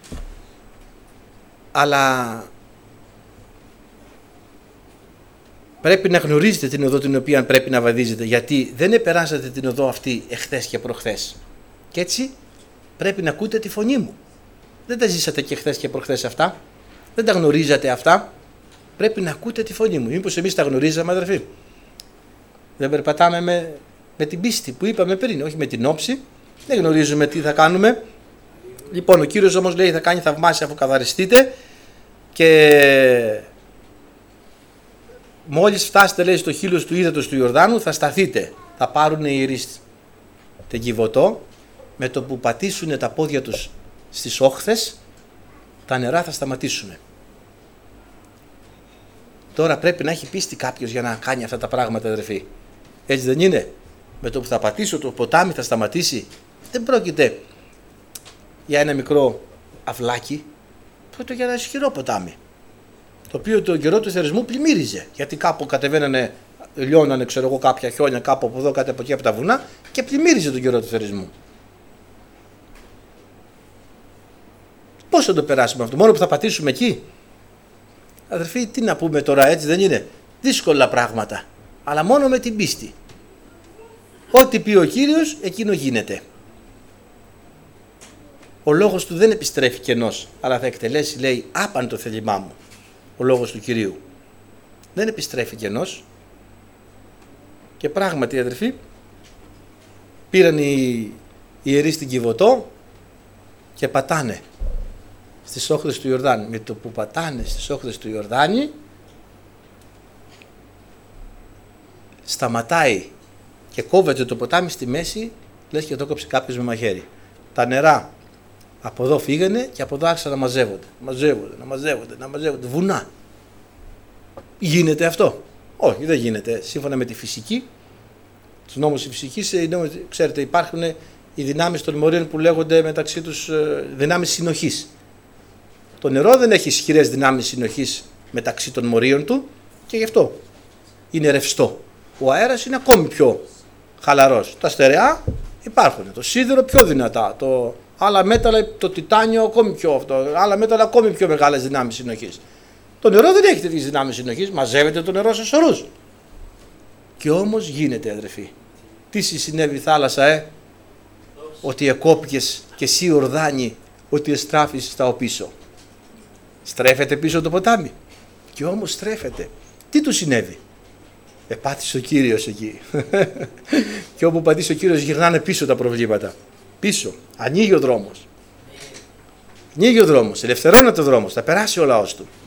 αλλά πρέπει να γνωρίζετε την οδό την οποία πρέπει να βαδίζετε, γιατί δεν επεράσατε την οδό αυτή εχθές και προχθές. Και έτσι πρέπει να ακούτε τη φωνή μου. Δεν τα ζήσατε και χθες και προχθές αυτά, δεν τα γνωρίζατε αυτά. Πρέπει να ακούτε τη φωνή μου. Μήπως εμείς τα γνωρίζαμε, αδερφοί? Δεν περπατάμε με την πίστη που είπαμε πριν, όχι με την όψη. Δεν γνωρίζουμε τι θα κάνουμε. Λοιπόν, ο Κύριος όμως λέει θα κάνει θαυμάσια αφού καθαριστείτε, και μόλις φτάσετε, λέει, στο χείλος του ύδατος του Ιορδάνου θα σταθείτε. Θα πάρουν οι ιερείς την Κιβωτό, με το που πατήσουν τα πόδια τους στις όχθες τα νερά θα σταματήσουν. Τώρα πρέπει να έχει πίστη κάποιος για να κάνει αυτά τα πράγματα, αδερφοί. Έτσι δεν είναι? Με το που θα πατήσω το ποτάμι θα σταματήσει. Δεν πρόκειται για ένα μικρό αυλάκι, πρόκειται για ένα ισχυρό ποτάμι, το οποίο το καιρό του θερισμού πλημμύριζε, γιατί κάπου κατεβαίνανε, λιώνανε, ξέρω εγώ, κάποια χιόνια κάπου από εδώ, κάτι από εκεί από τα βουνά, και πλημμύριζε τον καιρό του θερισμού. Πώς θα το περάσουμε αυτό? Μόνο που θα πατήσουμε εκεί? Αδερφοί, τι να πούμε τώρα, έτσι δεν είναι? Δύσκολα πράγματα, αλλά μόνο με την πίστη. Ό,τι πει ο Κύριος, εκείνο γίνεται. Ο λόγος του δεν επιστρέφει κενός, αλλά θα εκτελέσει, λέει, άπαν το θέλημά μου. Ο λόγος του Κυρίου δεν επιστρέφει κενός. Και πράγματι, αδερφοί, πήραν οι ιερείς την Κιβωτό και πατάνε στις όχθες του Ιορδάνη. Με το που πατάνε στις όχθες του Ιορδάνη, σταματάει και κόβεται το ποτάμι στη μέση, λες και το κόψε κάποιος με μαχαίρι. Τα νερά από εδώ φύγανε και από εδώ άρχισαν να μαζεύονται. Βουνά. Γίνεται αυτό? Όχι, δεν γίνεται. Σύμφωνα με τη φυσική, τους νόμους της φυσικής, ξέρετε, υπάρχουν οι δυνάμεις των μορίων που λέγονται μεταξύ τους δυνάμεις συνοχής. Το νερό δεν έχει ισχυρές δυνάμεις συνοχής μεταξύ των μορίων του και γι' αυτό είναι ρευστό. Ο αέρας είναι ακόμη πιο χαλαρός. Τα στερεά υπάρχουν. Το σίδερο πιο δυνατά. Άλλα μέταλλα, το τιτάνιο ακόμη πιο αυτό. Άλλα μέταλλα ακόμη πιο μεγάλες δυνάμεις συνοχής. Το νερό δεν έχει τέτοιες δυνάμεις συνοχής. Μαζεύεται το νερό σε σωρούς. Και όμως γίνεται, αδερφοί. Τι συνέβη η θάλασσα, ότι εκόπηκες και εσύ, Ορδάνη, ότι εστράφεις στα οπίσω. Στρέφεται πίσω το ποτάμι. Και όμως στρέφεται. Τι του συνέβη? Πάτησε ο Κύριος εκεί. Και όπου πατήσει ο Κύριος γυρνάνε πίσω τα προβλήματα. Πίσω. Ανοίγει ο δρόμος. Ανοίγει ο δρόμος. Ελευθερώνεται ο δρόμος. Θα περάσει ο λαός του.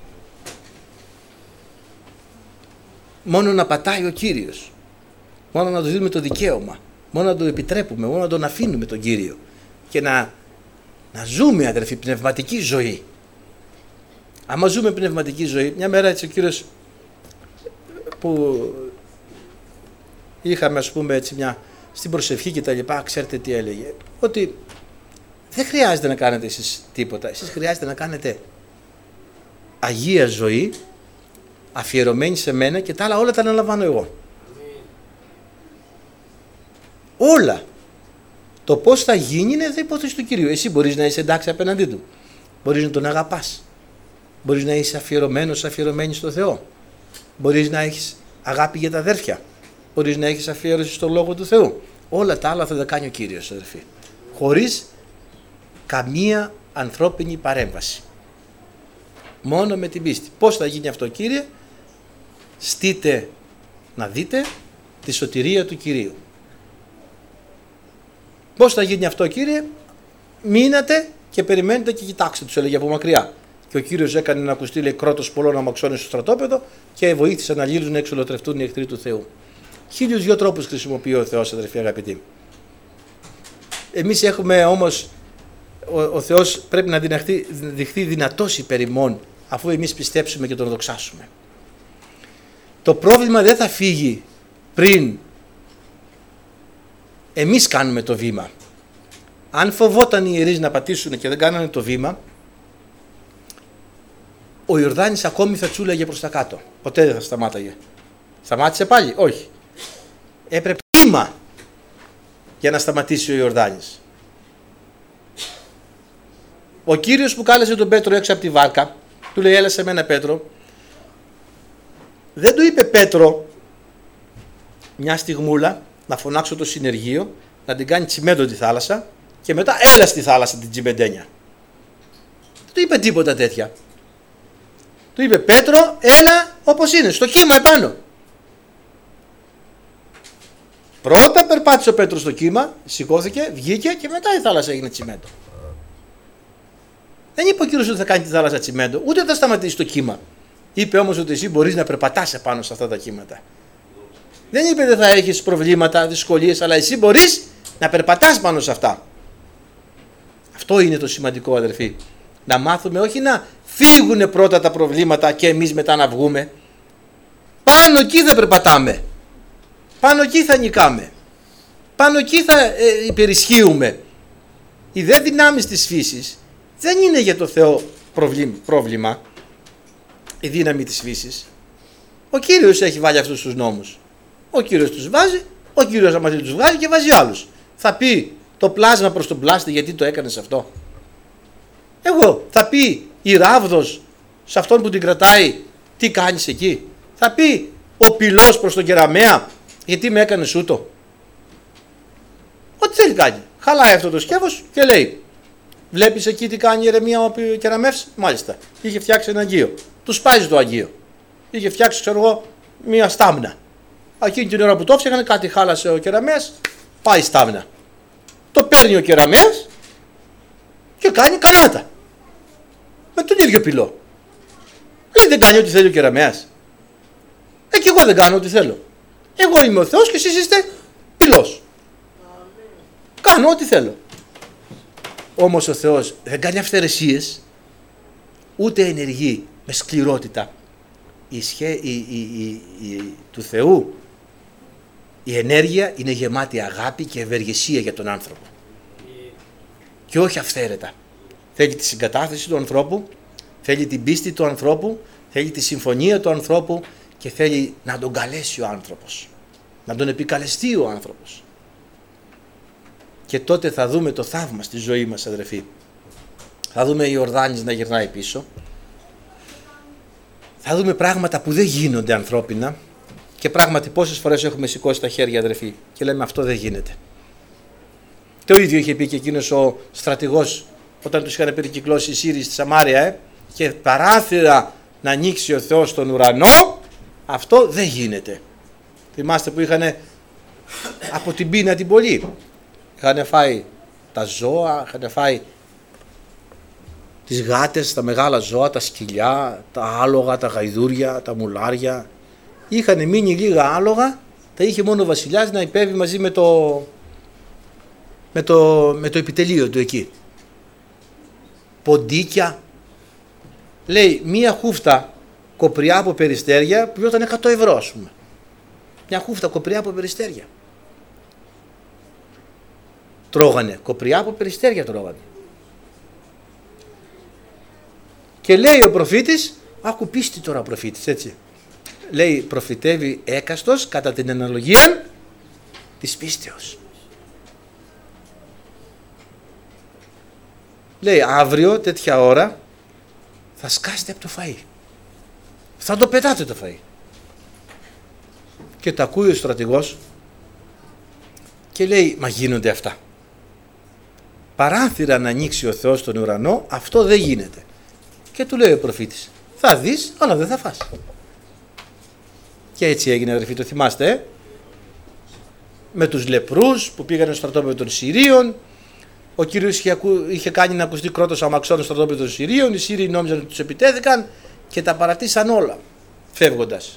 Μόνο να πατάει ο Κύριος. Μόνο να του δίνουμε το δικαίωμα. Μόνο να το επιτρέπουμε. Μόνο να τον αφήνουμε τον Κύριο. Και να ζούμε, αδερφοί, πνευματική ζωή. Άμα ζούμε πνευματική ζωή, μια μέρα έτσι ο Κύριος, που είχαμε, ας πούμε, έτσι στην προσευχή και τα λοιπά, ξέρετε τι έλεγε? Ότι δεν χρειάζεται να κάνετε εσείς τίποτα. Εσείς χρειάζεται να κάνετε αγία ζωή, αφιερωμένη σε μένα, και τα άλλα όλα τα αναλαμβάνω εγώ. Όλα. Το πώς θα γίνει είναι υπόθεση του Κυρίου. Εσύ μπορείς να είσαι εντάξει απέναντί του. Μπορείς να τον αγαπάς. Μπορείς να είσαι αφιερωμένη στο Θεό. Μπορείς να έχεις αγάπη για τα αδέρφια. Μπορείς να έχεις αφιέρωση στο Λόγο του Θεού. Όλα τα άλλα θα τα κάνει ο Κύριος, αδερφοί. Χωρίς καμία ανθρώπινη παρέμβαση. Μόνο με την πίστη. Πώς θα γίνει αυτό, Κύριε? Στείτε να δείτε τη σωτηρία του Κυρίου. Πώς θα γίνει αυτό, Κύριε? μείνατε και περιμένετε και κοιτάξτε, τους έλεγε από μακριά. Και ο Κύριος έκανε να ακουστεί, λέει, κρότος πολλών αμαξώνει στο στρατόπεδο και βοήθησε να λύσουν να εξολοτρευτούν οι εχθροί του Θεού. 1002 τρόπους χρησιμοποιεί ο Θεός, αδερφοί αγαπητοί. Εμείς έχουμε όμως, ο Θεός πρέπει να δειχθεί δυνατός υπέρ ημών, αφού εμείς πιστέψουμε και τον δοξάσουμε. Το πρόβλημα δεν θα φύγει πριν εμείς κάνουμε το βήμα. Αν φοβόταν οι ιερείς να πατήσουν και δεν κάνανε το βήμα, ο Ιορδάνης ακόμη θα τσούλαγε προς τα κάτω. Ποτέ δεν θα σταμάταγε. Σταμάτησε πάλι? Όχι. Έπρεπε κύμα για να σταματήσει ο Ιορδάνης. Ο Κύριος που κάλεσε τον Πέτρο έξω από τη βάρκα, του λέει, έλα σε μένα Πέτρο. Δεν του είπε Πέτρο μια στιγμούλα να φωνάξω το συνεργείο, να την κάνει τσιμέντο τη θάλασσα και μετά έλα στη θάλασσα την τσιμπεντένια. Δεν του είπε τίποτα τέτοια. Του είπε, Πέτρο, έλα όπως είναι, στο κύμα επάνω. Πρώτα περπάτησε ο Πέτρος στο κύμα, σηκώθηκε, βγήκε και μετά η θάλασσα έγινε τσιμέντο. Δεν είπε ο Κύριος ότι θα κάνει τη θάλασσα τσιμέντο, ούτε θα σταματήσει το κύμα. Είπε όμως ότι εσύ μπορείς να περπατάς επάνω σε αυτά τα κύματα. Δεν είπε δεν θα έχεις προβλήματα, δυσκολίες, αλλά εσύ μπορείς να περπατάς πάνω σε αυτά. Αυτό είναι το σημαντικό, αδερφοί. Να μάθουμε όχι να φύγουν πρώτα τα προβλήματα και εμείς μετά να βγούμε. Πάνω εκεί θα περπατάμε. Πάνω εκεί θα νικάμε. Πάνω εκεί θα υπερισχύουμε. Οι δε δυνάμεις της φύσης δεν είναι για το Θεό πρόβλημα. Η δύναμη της φύσης. Ο Κύριος έχει βάλει αυτούς τους νόμους. Ο Κύριος τους βάζει, ο Κύριος άμα τους βγάζει και βάζει άλλους. Θα πει το πλάσμα προς τον πλάστη γιατί το έκανες αυτό. Εγώ θα πει η ράβδος σε αυτόν που την κρατάει τι κάνεις εκεί. Θα πει ο πυλός προς τον κεραμέα γιατί με έκανες ούτω. Ό,τι θέλει κάνει. Χαλάει αυτό το σκεύος και λέει, βλέπεις εκεί τι κάνει η Ερεμία ο κεραμεύς? Μάλιστα, είχε φτιάξει ένα αγγείο. Του σπάζει το αγγείο. Είχε φτιάξει, ξέρω εγώ, μία στάμνα. Εκείνη την ώρα που το έφτιαχνε, κάτι χάλασε ο κεραμέας, πάει στάμνα. Το παίρνει ο κεραμέας και κάνει κανάτα. Με τον ίδιο πυλό. Λέει δεν κάνει ό,τι θέλει ο κεραμέας. Και εγώ δεν κάνω ό,τι θέλω. Εγώ είμαι ο Θεός και εσείς είστε πυλός. Κάνω ό,τι θέλω. Όμως ο Θεός δεν κάνει αυθαιρεσίες, ούτε ενεργεί με σκληρότητα. Του Θεού η ενέργεια είναι γεμάτη αγάπη και ευεργεσία για τον άνθρωπο. Και όχι αυθαίρετα. Θέλει τη συγκατάθεση του ανθρώπου, θέλει την πίστη του ανθρώπου, θέλει τη συμφωνία του ανθρώπου και θέλει να τον καλέσει ο άνθρωπος. Να τον επικαλεστεί ο άνθρωπος. Και τότε θα δούμε το θαύμα στη ζωή μας, αδερφοί. Θα δούμε Ιορδάνης να γυρνάει πίσω. Θα δούμε πράγματα που δεν γίνονται ανθρώπινα και πράγματι πόσες φορές έχουμε σηκώσει τα χέρια, αδερφοί, και λέμε αυτό δεν γίνεται. Το ίδιο είχε πει και εκείνος ο στρατηγός όταν τους είχαν περικυκλώσει οι Σύριοι στη Σαμάρια και παράθυρα να ανοίξει ο Θεός στον ουρανό, αυτό δεν γίνεται. Θυμάστε που είχαν από την πείνα την πολύ. Είχαν φάει τα ζώα, είχαν φάει τις γάτες, τα μεγάλα ζώα, τα σκυλιά, τα άλογα, τα γαϊδούρια, τα μουλάρια. Είχαν μείνει λίγα άλογα, τα είχε μόνο ο βασιλιάς να υπέβει μαζί με το επιτελείο του εκεί. Ποντίκια. Λέει μία χούφτα κοπριά από περιστέρια που ήταν 100 ευρώ, ας πούμε. Μια χούφτα κοπριά από περιστέρια. Τρώγανε, κοπριά από περιστέρια τρώγανε. Και λέει ο προφήτης, άκου πίστη τώρα ο προφήτης, έτσι. Λέει προφητεύει έκαστος κατά την αναλογία της πίστεως. Λέει αύριο τέτοια ώρα θα σκάσετε από το φαΐ. Θα το πετάτε το φαΐ. Και τα ακούει ο στρατηγός και λέει μα γίνονται αυτά. Παράθυρα να ανοίξει ο Θεός στον ουρανό, αυτό δεν γίνεται. Και του λέει ο προφήτης, θα δεις αλλά δεν θα φας. Και έτσι έγινε, αδερφοί, το θυμάστε, με τους λεπρούς που πήγανε στο στρατόπεδο των Συρίων, Ο Κύριος είχε κάνει να ακουστεί κρότος αμαξών στο στρατόπεδο των Συρίων. Οι Σύριοι νόμιζαν ότι τους επιτέθηκαν και τα παρατήσαν όλα φεύγοντας.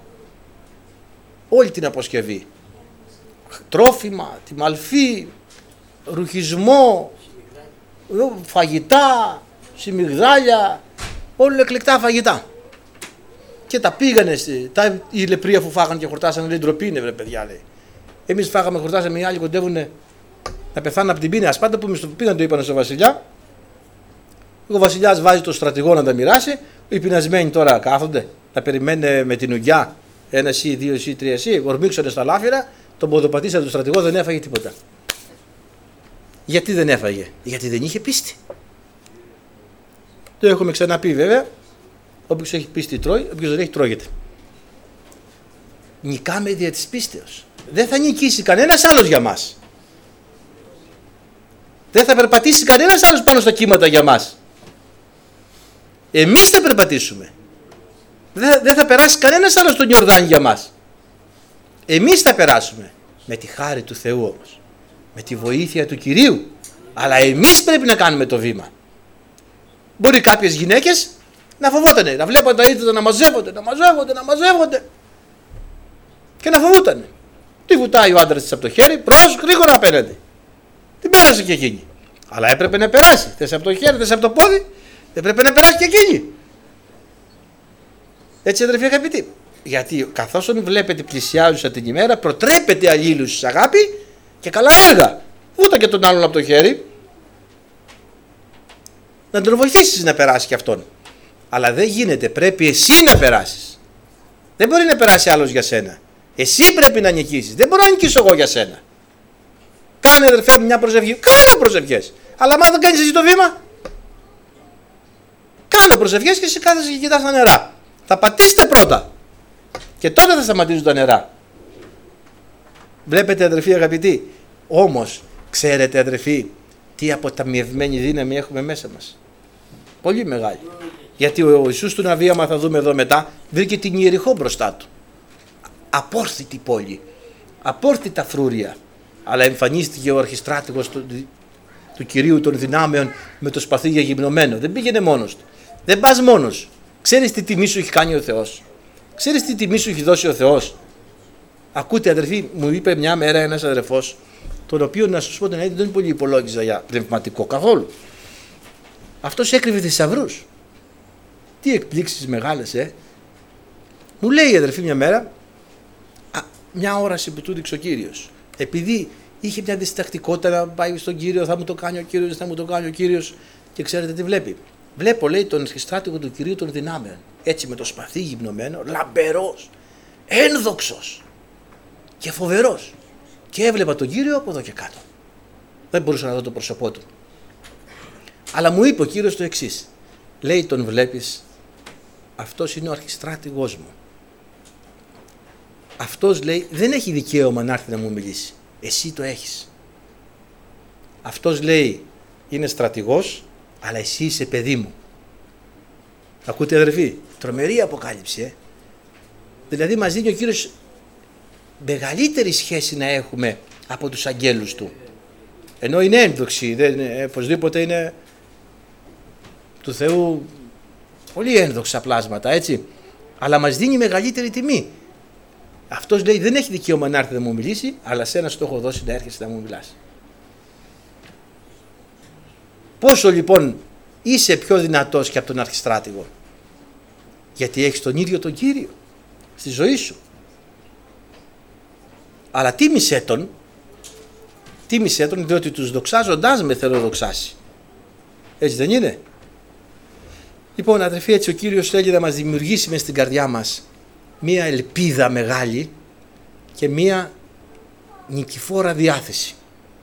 Όλη την αποσκευή. Τρόφιμα, τη μαλφή, ρουχισμό, φαγητά, σιμιγδάλια, όλα εκλεκτά φαγητά. Και τα πήγανε, οι λεπροί αφού φάγανε και χορτάσανε, λέει ντροπή είναι βρε παιδιά, λέει. Εμείς φάγαμε, χορτάσαμε, οι άλλοι κοντεύουνε να πεθάνουν από την πείνα. Ας πάντα που πήγαν, το είπανε στον βασιλιά. Ο βασιλιάς βάζει το στρατηγό να τα μοιράσει. Οι πεινασμένοι τώρα κάθονται να περιμένουν με την ουγιά. 1 εσύ, 2 εσύ, 3 εσύ. Ορμήξανε στα λάφυρα. Τον ποδοπατήσανε τον στρατηγό, δεν έφαγε τίποτα. Γιατί δεν έφαγε? Γιατί δεν είχε πίστη. Το έχουμε ξαναπεί βέβαια. Όποιος έχει πίστη τρώει, όποιος δεν έχει τρώγεται. Νικάμε δια της πίστεως. Δεν θα νικήσει κανένας άλλος για μας. Δεν θα περπατήσει κανένας άλλος πάνω στα κύματα για μας. Εμείς θα περπατήσουμε. Δεν θα περάσει κανένας άλλος τον Ιορδάνη για μας. Εμείς θα περάσουμε. Με τη χάρη του Θεού όμως. Με τη βοήθεια του Κυρίου. Αλλά εμείς πρέπει να κάνουμε το βήμα. Μπορεί κάποιες γυναίκες να φοβότανε, να βλέπουν τα ίδια να μαζεύονται και να φοβούτανε. Τη βουτάει ο άντρας της από το χέρι, γρήγορα απέναντι. Την πέρασε και εκείνη. Αλλά έπρεπε να περάσει. Θες από το χέρι, θες από το πόδι, έπρεπε να περάσει και εκείνη. Έτσι αδερφοί αγαπητοί. Γιατί καθώς βλέπετε πλησιάζουσα την ημέρα, προτρέπετε αλλήλους σε αγάπη και καλά έργα. Βούτα και τον άλλον από το χέρι. Να τον βοηθήσεις να περάσει και αυτόν. Αλλά δεν γίνεται, πρέπει εσύ να περάσεις. Δεν μπορεί να περάσει άλλος για σένα. Εσύ πρέπει να νικήσεις. Δεν μπορώ να νικήσω εγώ για σένα. Κάνε αδερφέ μου μια προσευχή. Κάνω προσευχές. Αλλά μα δεν κάνεις εσύ το βήμα. Κάνω προσευχές και εσύ κάθεσαι και κοιτάς τα νερά. Θα πατήσετε πρώτα. Και τότε θα σταματήσουν τα νερά. Βλέπετε αδερφοί αγαπητοί. Όμως ξέρετε αδερφοί τι αποταμιευμένη δύναμη έχουμε μέσα μας. Πολύ μεγάλη. Γιατί ο Ιησούς του Ναβί, άμα θα δούμε εδώ μετά, βρήκε την Ιεριχώ μπροστά του. Απόρθητη πόλη. Απόρθητα φρούρια. Αλλά εμφανίστηκε ο αρχιστράτηγος του Κυρίου των δυνάμεων με το σπαθί γυμνωμένο. Δεν πήγαινε μόνος του. Δεν πας μόνος. Ξέρεις τι τιμή σου έχει κάνει ο Θεός. Ξέρεις τι τιμή σου έχει δώσει ο Θεός. Ακούτε αδερφοί, μου είπε μια μέρα ένας αδερφός, τον οποίο να σας πω την αλήθεια δεν πολύ υπολόγιζα για πνευματικό καθόλου. Αυτός έκρυβε θησαυρούς. Τι εκπλήξεις μεγάλες, Μου λέει αδερφή μια μέρα, μια όραση που του δείξε ο Κύριος. Επειδή είχε μια διστακτικότητα να πάει στον Κύριο, θα μου το κάνει ο Κύριος, θα μου το κάνει ο Κύριος. Και ξέρετε τι βλέπει. Βλέπω, λέει, τον αρχιστράτηγο του Κυρίου των δυνάμεων. Έτσι με το σπαθί γυμνωμένο, λαμπερός, ένδοξος και φοβερός. Και έβλεπα τον Κύριο από εδώ και κάτω. Δεν μπορούσα να δω το πρόσωπό του. Αλλά μου είπε ο Κύριος το εξής. Λέει, τον βλέπεις, αυτός είναι ο αρχιστράτηγός μου. Αυτός, λέει, δεν έχει δικαίωμα να έρθει να μου μιλήσει. Εσύ το έχεις. Αυτός, λέει, είναι στρατηγός, αλλά εσύ είσαι παιδί μου. Ακούτε αδερφοί, τρομερή αποκάλυψη. Δηλαδή μας δίνει ο Κύριος μεγαλύτερη σχέση να έχουμε από τους αγγέλους του. Ενώ είναι ένδοξη, οπωσδήποτε είναι του Θεού πολύ ένδοξα πλάσματα, έτσι. Αλλά μας δίνει μεγαλύτερη τιμή. Αυτός, λέει, δεν έχει δικαίωμα να έρθει να μου μιλήσει, αλλά σένα σου το έχω δώσει να έρχεσαι να μου μιλάς. Πόσο λοιπόν είσαι πιο δυνατός και από τον αρχιστράτηγο? Γιατί έχεις τον ίδιο τον Κύριο στη ζωή σου. Αλλά τίμησέ τον, διότι τους δοξάζοντάς με θέλω δοξάσει. Έτσι δεν είναι? Λοιπόν αδερφοί, έτσι ο Κύριος θέλει να μας δημιουργήσει μες στην καρδιά μας μία ελπίδα μεγάλη και μία νικηφόρα διάθεση.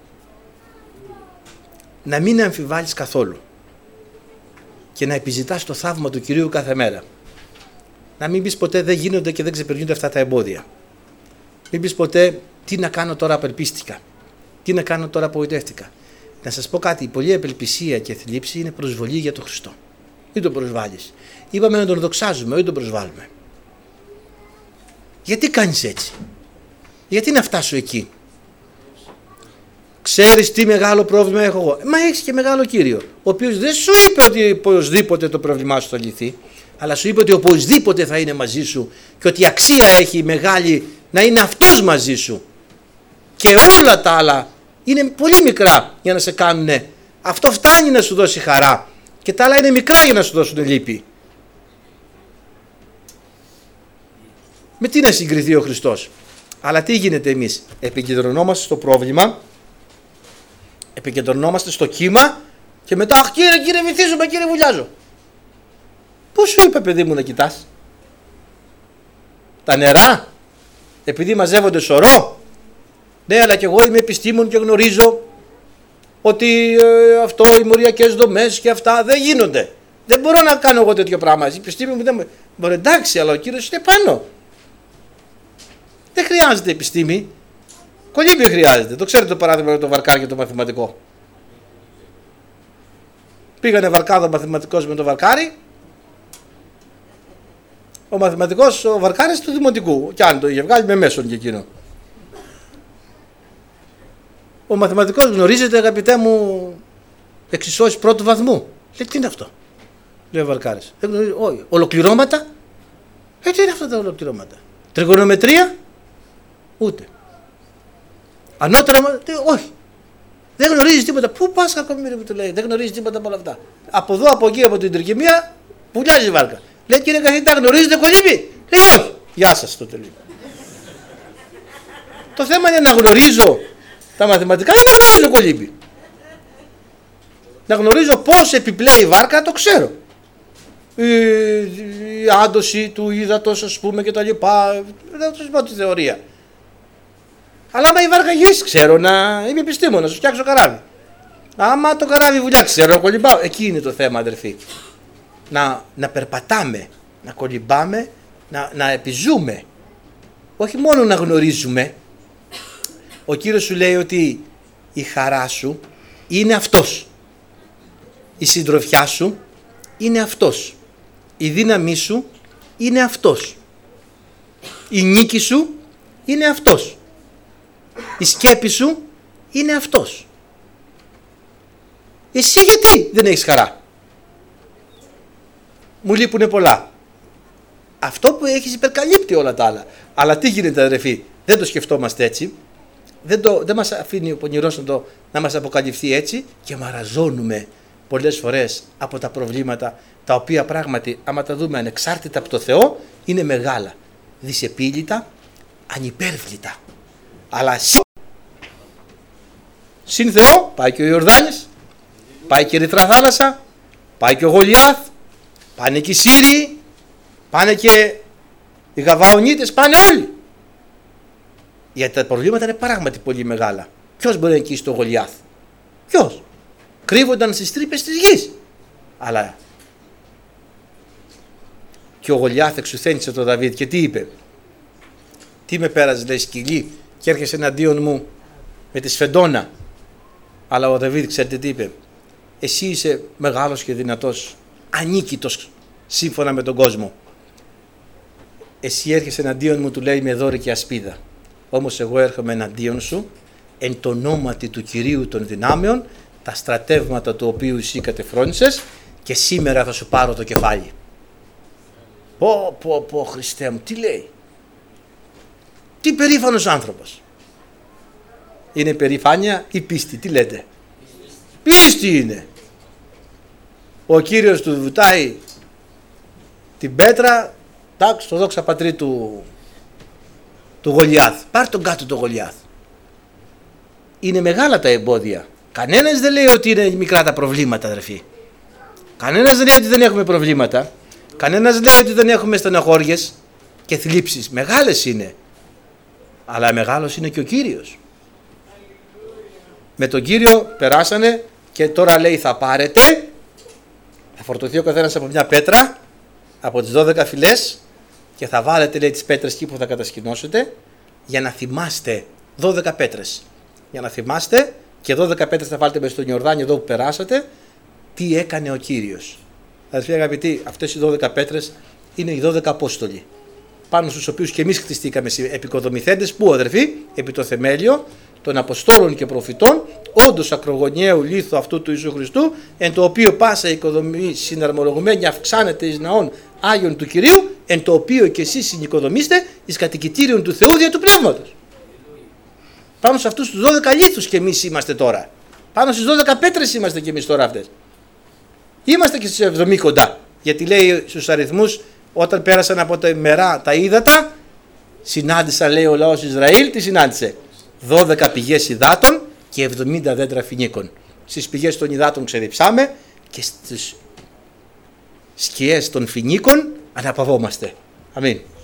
Να μην αμφιβάλλεις καθόλου και να επιζητάς το θαύμα του Κυρίου κάθε μέρα. Να μην πεις ποτέ δεν γίνονται και δεν ξεπερνούνται αυτά τα εμπόδια. Μην πεις ποτέ τι να κάνω τώρα, απελπίστηκα. Τι να κάνω τώρα, απογοητεύτηκα. Να σας πω κάτι, η πολλή απελπισία και θλίψη είναι προσβολή για τον Χριστό. Μην τον προσβάλλεις. Είπαμε να τον δοξάζουμε, όχι τον προσβάλλουμε. Γιατί κάνεις έτσι? Γιατί να φτάσω εκεί? Ξέρεις τι μεγάλο πρόβλημα έχω εγώ. Μα έχεις και μεγάλο Κύριο, ο οποίος δεν σου είπε ότι οπωσδήποτε το πρόβλημά σου θα λυθεί, αλλά σου είπε ότι οπωσδήποτε θα είναι μαζί σου και ότι η αξία έχει μεγάλη να είναι αυτός μαζί σου. Και όλα τα άλλα είναι πολύ μικρά για να σε κάνουνε. Αυτό φτάνει να σου δώσει χαρά και τα άλλα είναι μικρά για να σου δώσουν λύπη. Με τι να συγκριθεί ο Χριστός? Αλλά τι γίνεται εμείς? Επικεντρωνόμαστε στο πρόβλημα, επικεντρωνόμαστε στο κύμα και μετά αχ κύριε βυθίζομαι, κύριε βουλιάζω. Πού σου είπε παιδί μου να κοιτάς? Τα νερά? Επειδή μαζεύονται σωρό? Ναι, αλλά και εγώ είμαι επιστήμον και γνωρίζω ότι αυτό, οι μοριακές δομές και αυτά δεν γίνονται. Δεν μπορώ να κάνω εγώ τέτοιο πράγμα. Η επιστήμη μου δεν μπορεί. Εντάξει, αλλά ο Κύριος είναι πάνω. Δεν χρειάζεται επιστήμη. Κολύμπη χρειάζεται. Το ξέρετε το παράδειγμα με το βαρκάρι και το μαθηματικό. Πήγανε βαρκάδο ο μαθηματικός με το βαρκάρι. Ο μαθηματικός, ο βαρκάρης του δημοτικού. Κι αν το είχε βγάλει με μέσον και εκείνο. Ο μαθηματικός γνωρίζετε, αγαπητέ μου, εξισώσεις πρώτου βαθμού. Λέει, τι είναι αυτό? Λέει ο βαρκάρης. Δεν γνωρίζει, όχι. Ολοκληρώματα? Τι είναι αυτά τα ολοκληρώματα? Τριγωνομετρία? Ούτε. Ανώτερα? Όχι. Δεν γνωρίζει τίποτα. Πού πας κακομοίρη που του λέει? Δεν γνωρίζει τίποτα από όλα αυτά. Από εδώ, από εκεί, από την τρικυμία, βουλιάζει η βάρκα. Λέει, κύριε καθηγητά, γνωρίζετε κολύμπη? Λέει, όχι. Γεια σας, το τελείω. Το θέμα είναι να γνωρίζω τα μαθηματικά ή να γνωρίζω κολύμπη. Να γνωρίζω πώς επιπλέει η βάρκα, το ξέρω. Η άντωση του ύδατος, ας πούμε, και τα λοιπά. Δεν θα σου πω τη θεωρία. Αλλά άμα η βάρκα γυρίσει, ξέρω να είμαι επιστήμονας, να σου φτιάξω καράβι. Άμα το καράβι βουλιάξει, ξέρω να κολυμπάω. Εκεί είναι το θέμα, αδερφοί. Να περπατάμε, να κολυμπάμε, να επιζούμε. Όχι μόνο να γνωρίζουμε. Ο Κύριος σου λέει ότι η χαρά σου είναι αυτός. Η συντροφιά σου είναι αυτός. Η δύναμή σου είναι αυτός. Η νίκη σου είναι αυτός. Η σκέπη σου είναι αυτός. Εσύ γιατί δεν έχεις χαρά? Μου λείπουνε πολλά. Αυτό που έχεις υπερκαλύπτει όλα τα άλλα. Αλλά τι γίνεται, αδερφοί? Δεν το σκεφτόμαστε έτσι. Δεν μας αφήνει ο πονηρός να μας αποκαλυφθεί έτσι και μαραζώνουμε πολλές φορές από τα προβλήματα, τα οποία πράγματι, άμα τα δούμε ανεξάρτητα από το Θεό, είναι μεγάλα, δυσεπίλητα, ανυπέρβλητα. Αλλά συν Θεό πάει και ο Ιορδάνης, πάει και η Ερυθρά θάλασσα, πάει και ο Γολιάθ, πάνε και οι Σύριοι, πάνε και οι Γαβαονίτες, πάνε όλοι. Γιατί τα προβλήματα είναι πράγματι πολύ μεγάλα. Ποιος μπορεί να νικήσει τον Γολιάθ? Ποιος? Κρύβονταν στις τρύπες της γης. Αλλά και ο Γολιάθ εξουθένησε τον Δαβίδ και τι είπε? Τι με πέρασε, λέει, σκυλή, και έρχεσαι εναντίον μου με τη σφεντόνα? Αλλά ο Δαβίδ, ξέρετε τι είπε? Εσύ είσαι μεγάλος και δυνατός, ανίκητος σύμφωνα με τον κόσμο. Εσύ έρχεσαι εναντίον μου, του λέει, με δόρη και ασπίδα. Όμως εγώ έρχομαι εναντίον σου εν το ονόματι του Κυρίου των δυνάμεων, τα στρατεύματα του οποίου εσύ κατεφρόνησες, και σήμερα θα σου πάρω το κεφάλι. Πω Χριστέ μου, τι λέει? Τι περήφανος άνθρωπος. Είναι περηφάνεια ή πίστη? Τι λέτε? Πίστη είναι. Ο Κύριος του βουτάει την πέτρα, τάξ, το δόξα πατρί του Γολιάθ. Πάρ' τον κάτω το Γολιάθ. Είναι μεγάλα τα εμπόδια. Κανένας δεν λέει ότι είναι μικρά τα προβλήματα, αδερφοί. Κανένας δεν λέει ότι δεν έχουμε προβλήματα. Κανένας δεν λέει ότι δεν έχουμε στεναχώριες και θλίψεις. Μεγάλες είναι. Αλλά μεγάλος είναι και ο Κύριος. Με τον Κύριο περάσανε και τώρα λέει θα πάρετε, θα φορτωθεί ο καθένας από μια πέτρα, από τις 12 φυλές, και θα βάλετε, λέει, τις πέτρες εκεί που θα κατασκηνώσετε, για να θυμάστε 12 πέτρες. Για να θυμάστε, και 12 πέτρες θα βάλετε μέσα στον Ιορδάνη εδώ που περάσατε, τι έκανε ο Κύριος. Αδελφοί αγαπητοί, αυτές οι 12 πέτρες είναι οι 12 Απόστολοι, πάνω στους οποίους και εμείς χτιστήκαμε επικοδομηθέντες. Πού, αδελφοί? Επί το θεμέλιο των Αποστόλων και Προφητών, όντως ακρογωνιαίου λίθου αυτού του Ιησού Χριστού, εν το οποίο πάσα οικοδομή συναρμολογουμένη αυξάνεται εις ναών Άγιον του Κυρίου, εν το οποίο και εσείς συνοικοδομήστε εις κατοικητήριον του Θεού δια του Πνεύματος. Πάνω σε αυτούς τους 12 λίθους και εμείς είμαστε τώρα. Πάνω στις 12 πέτρες είμαστε και εμείς τώρα αυτές. Είμαστε και στις 70 κοντά. Γιατί λέει στους αριθμούς, όταν πέρασαν από τα μερά τα ύδατα, συνάντησα, λέει ο λαός Ισραήλ, τι συνάντησε? 12 πηγές υδάτων και 70 δέντρα φοινίκων. Στις πηγές των υδάτων ξεδιψάμε και στις σκιές των φοινίκων αναπαυόμαστε. Αμήν.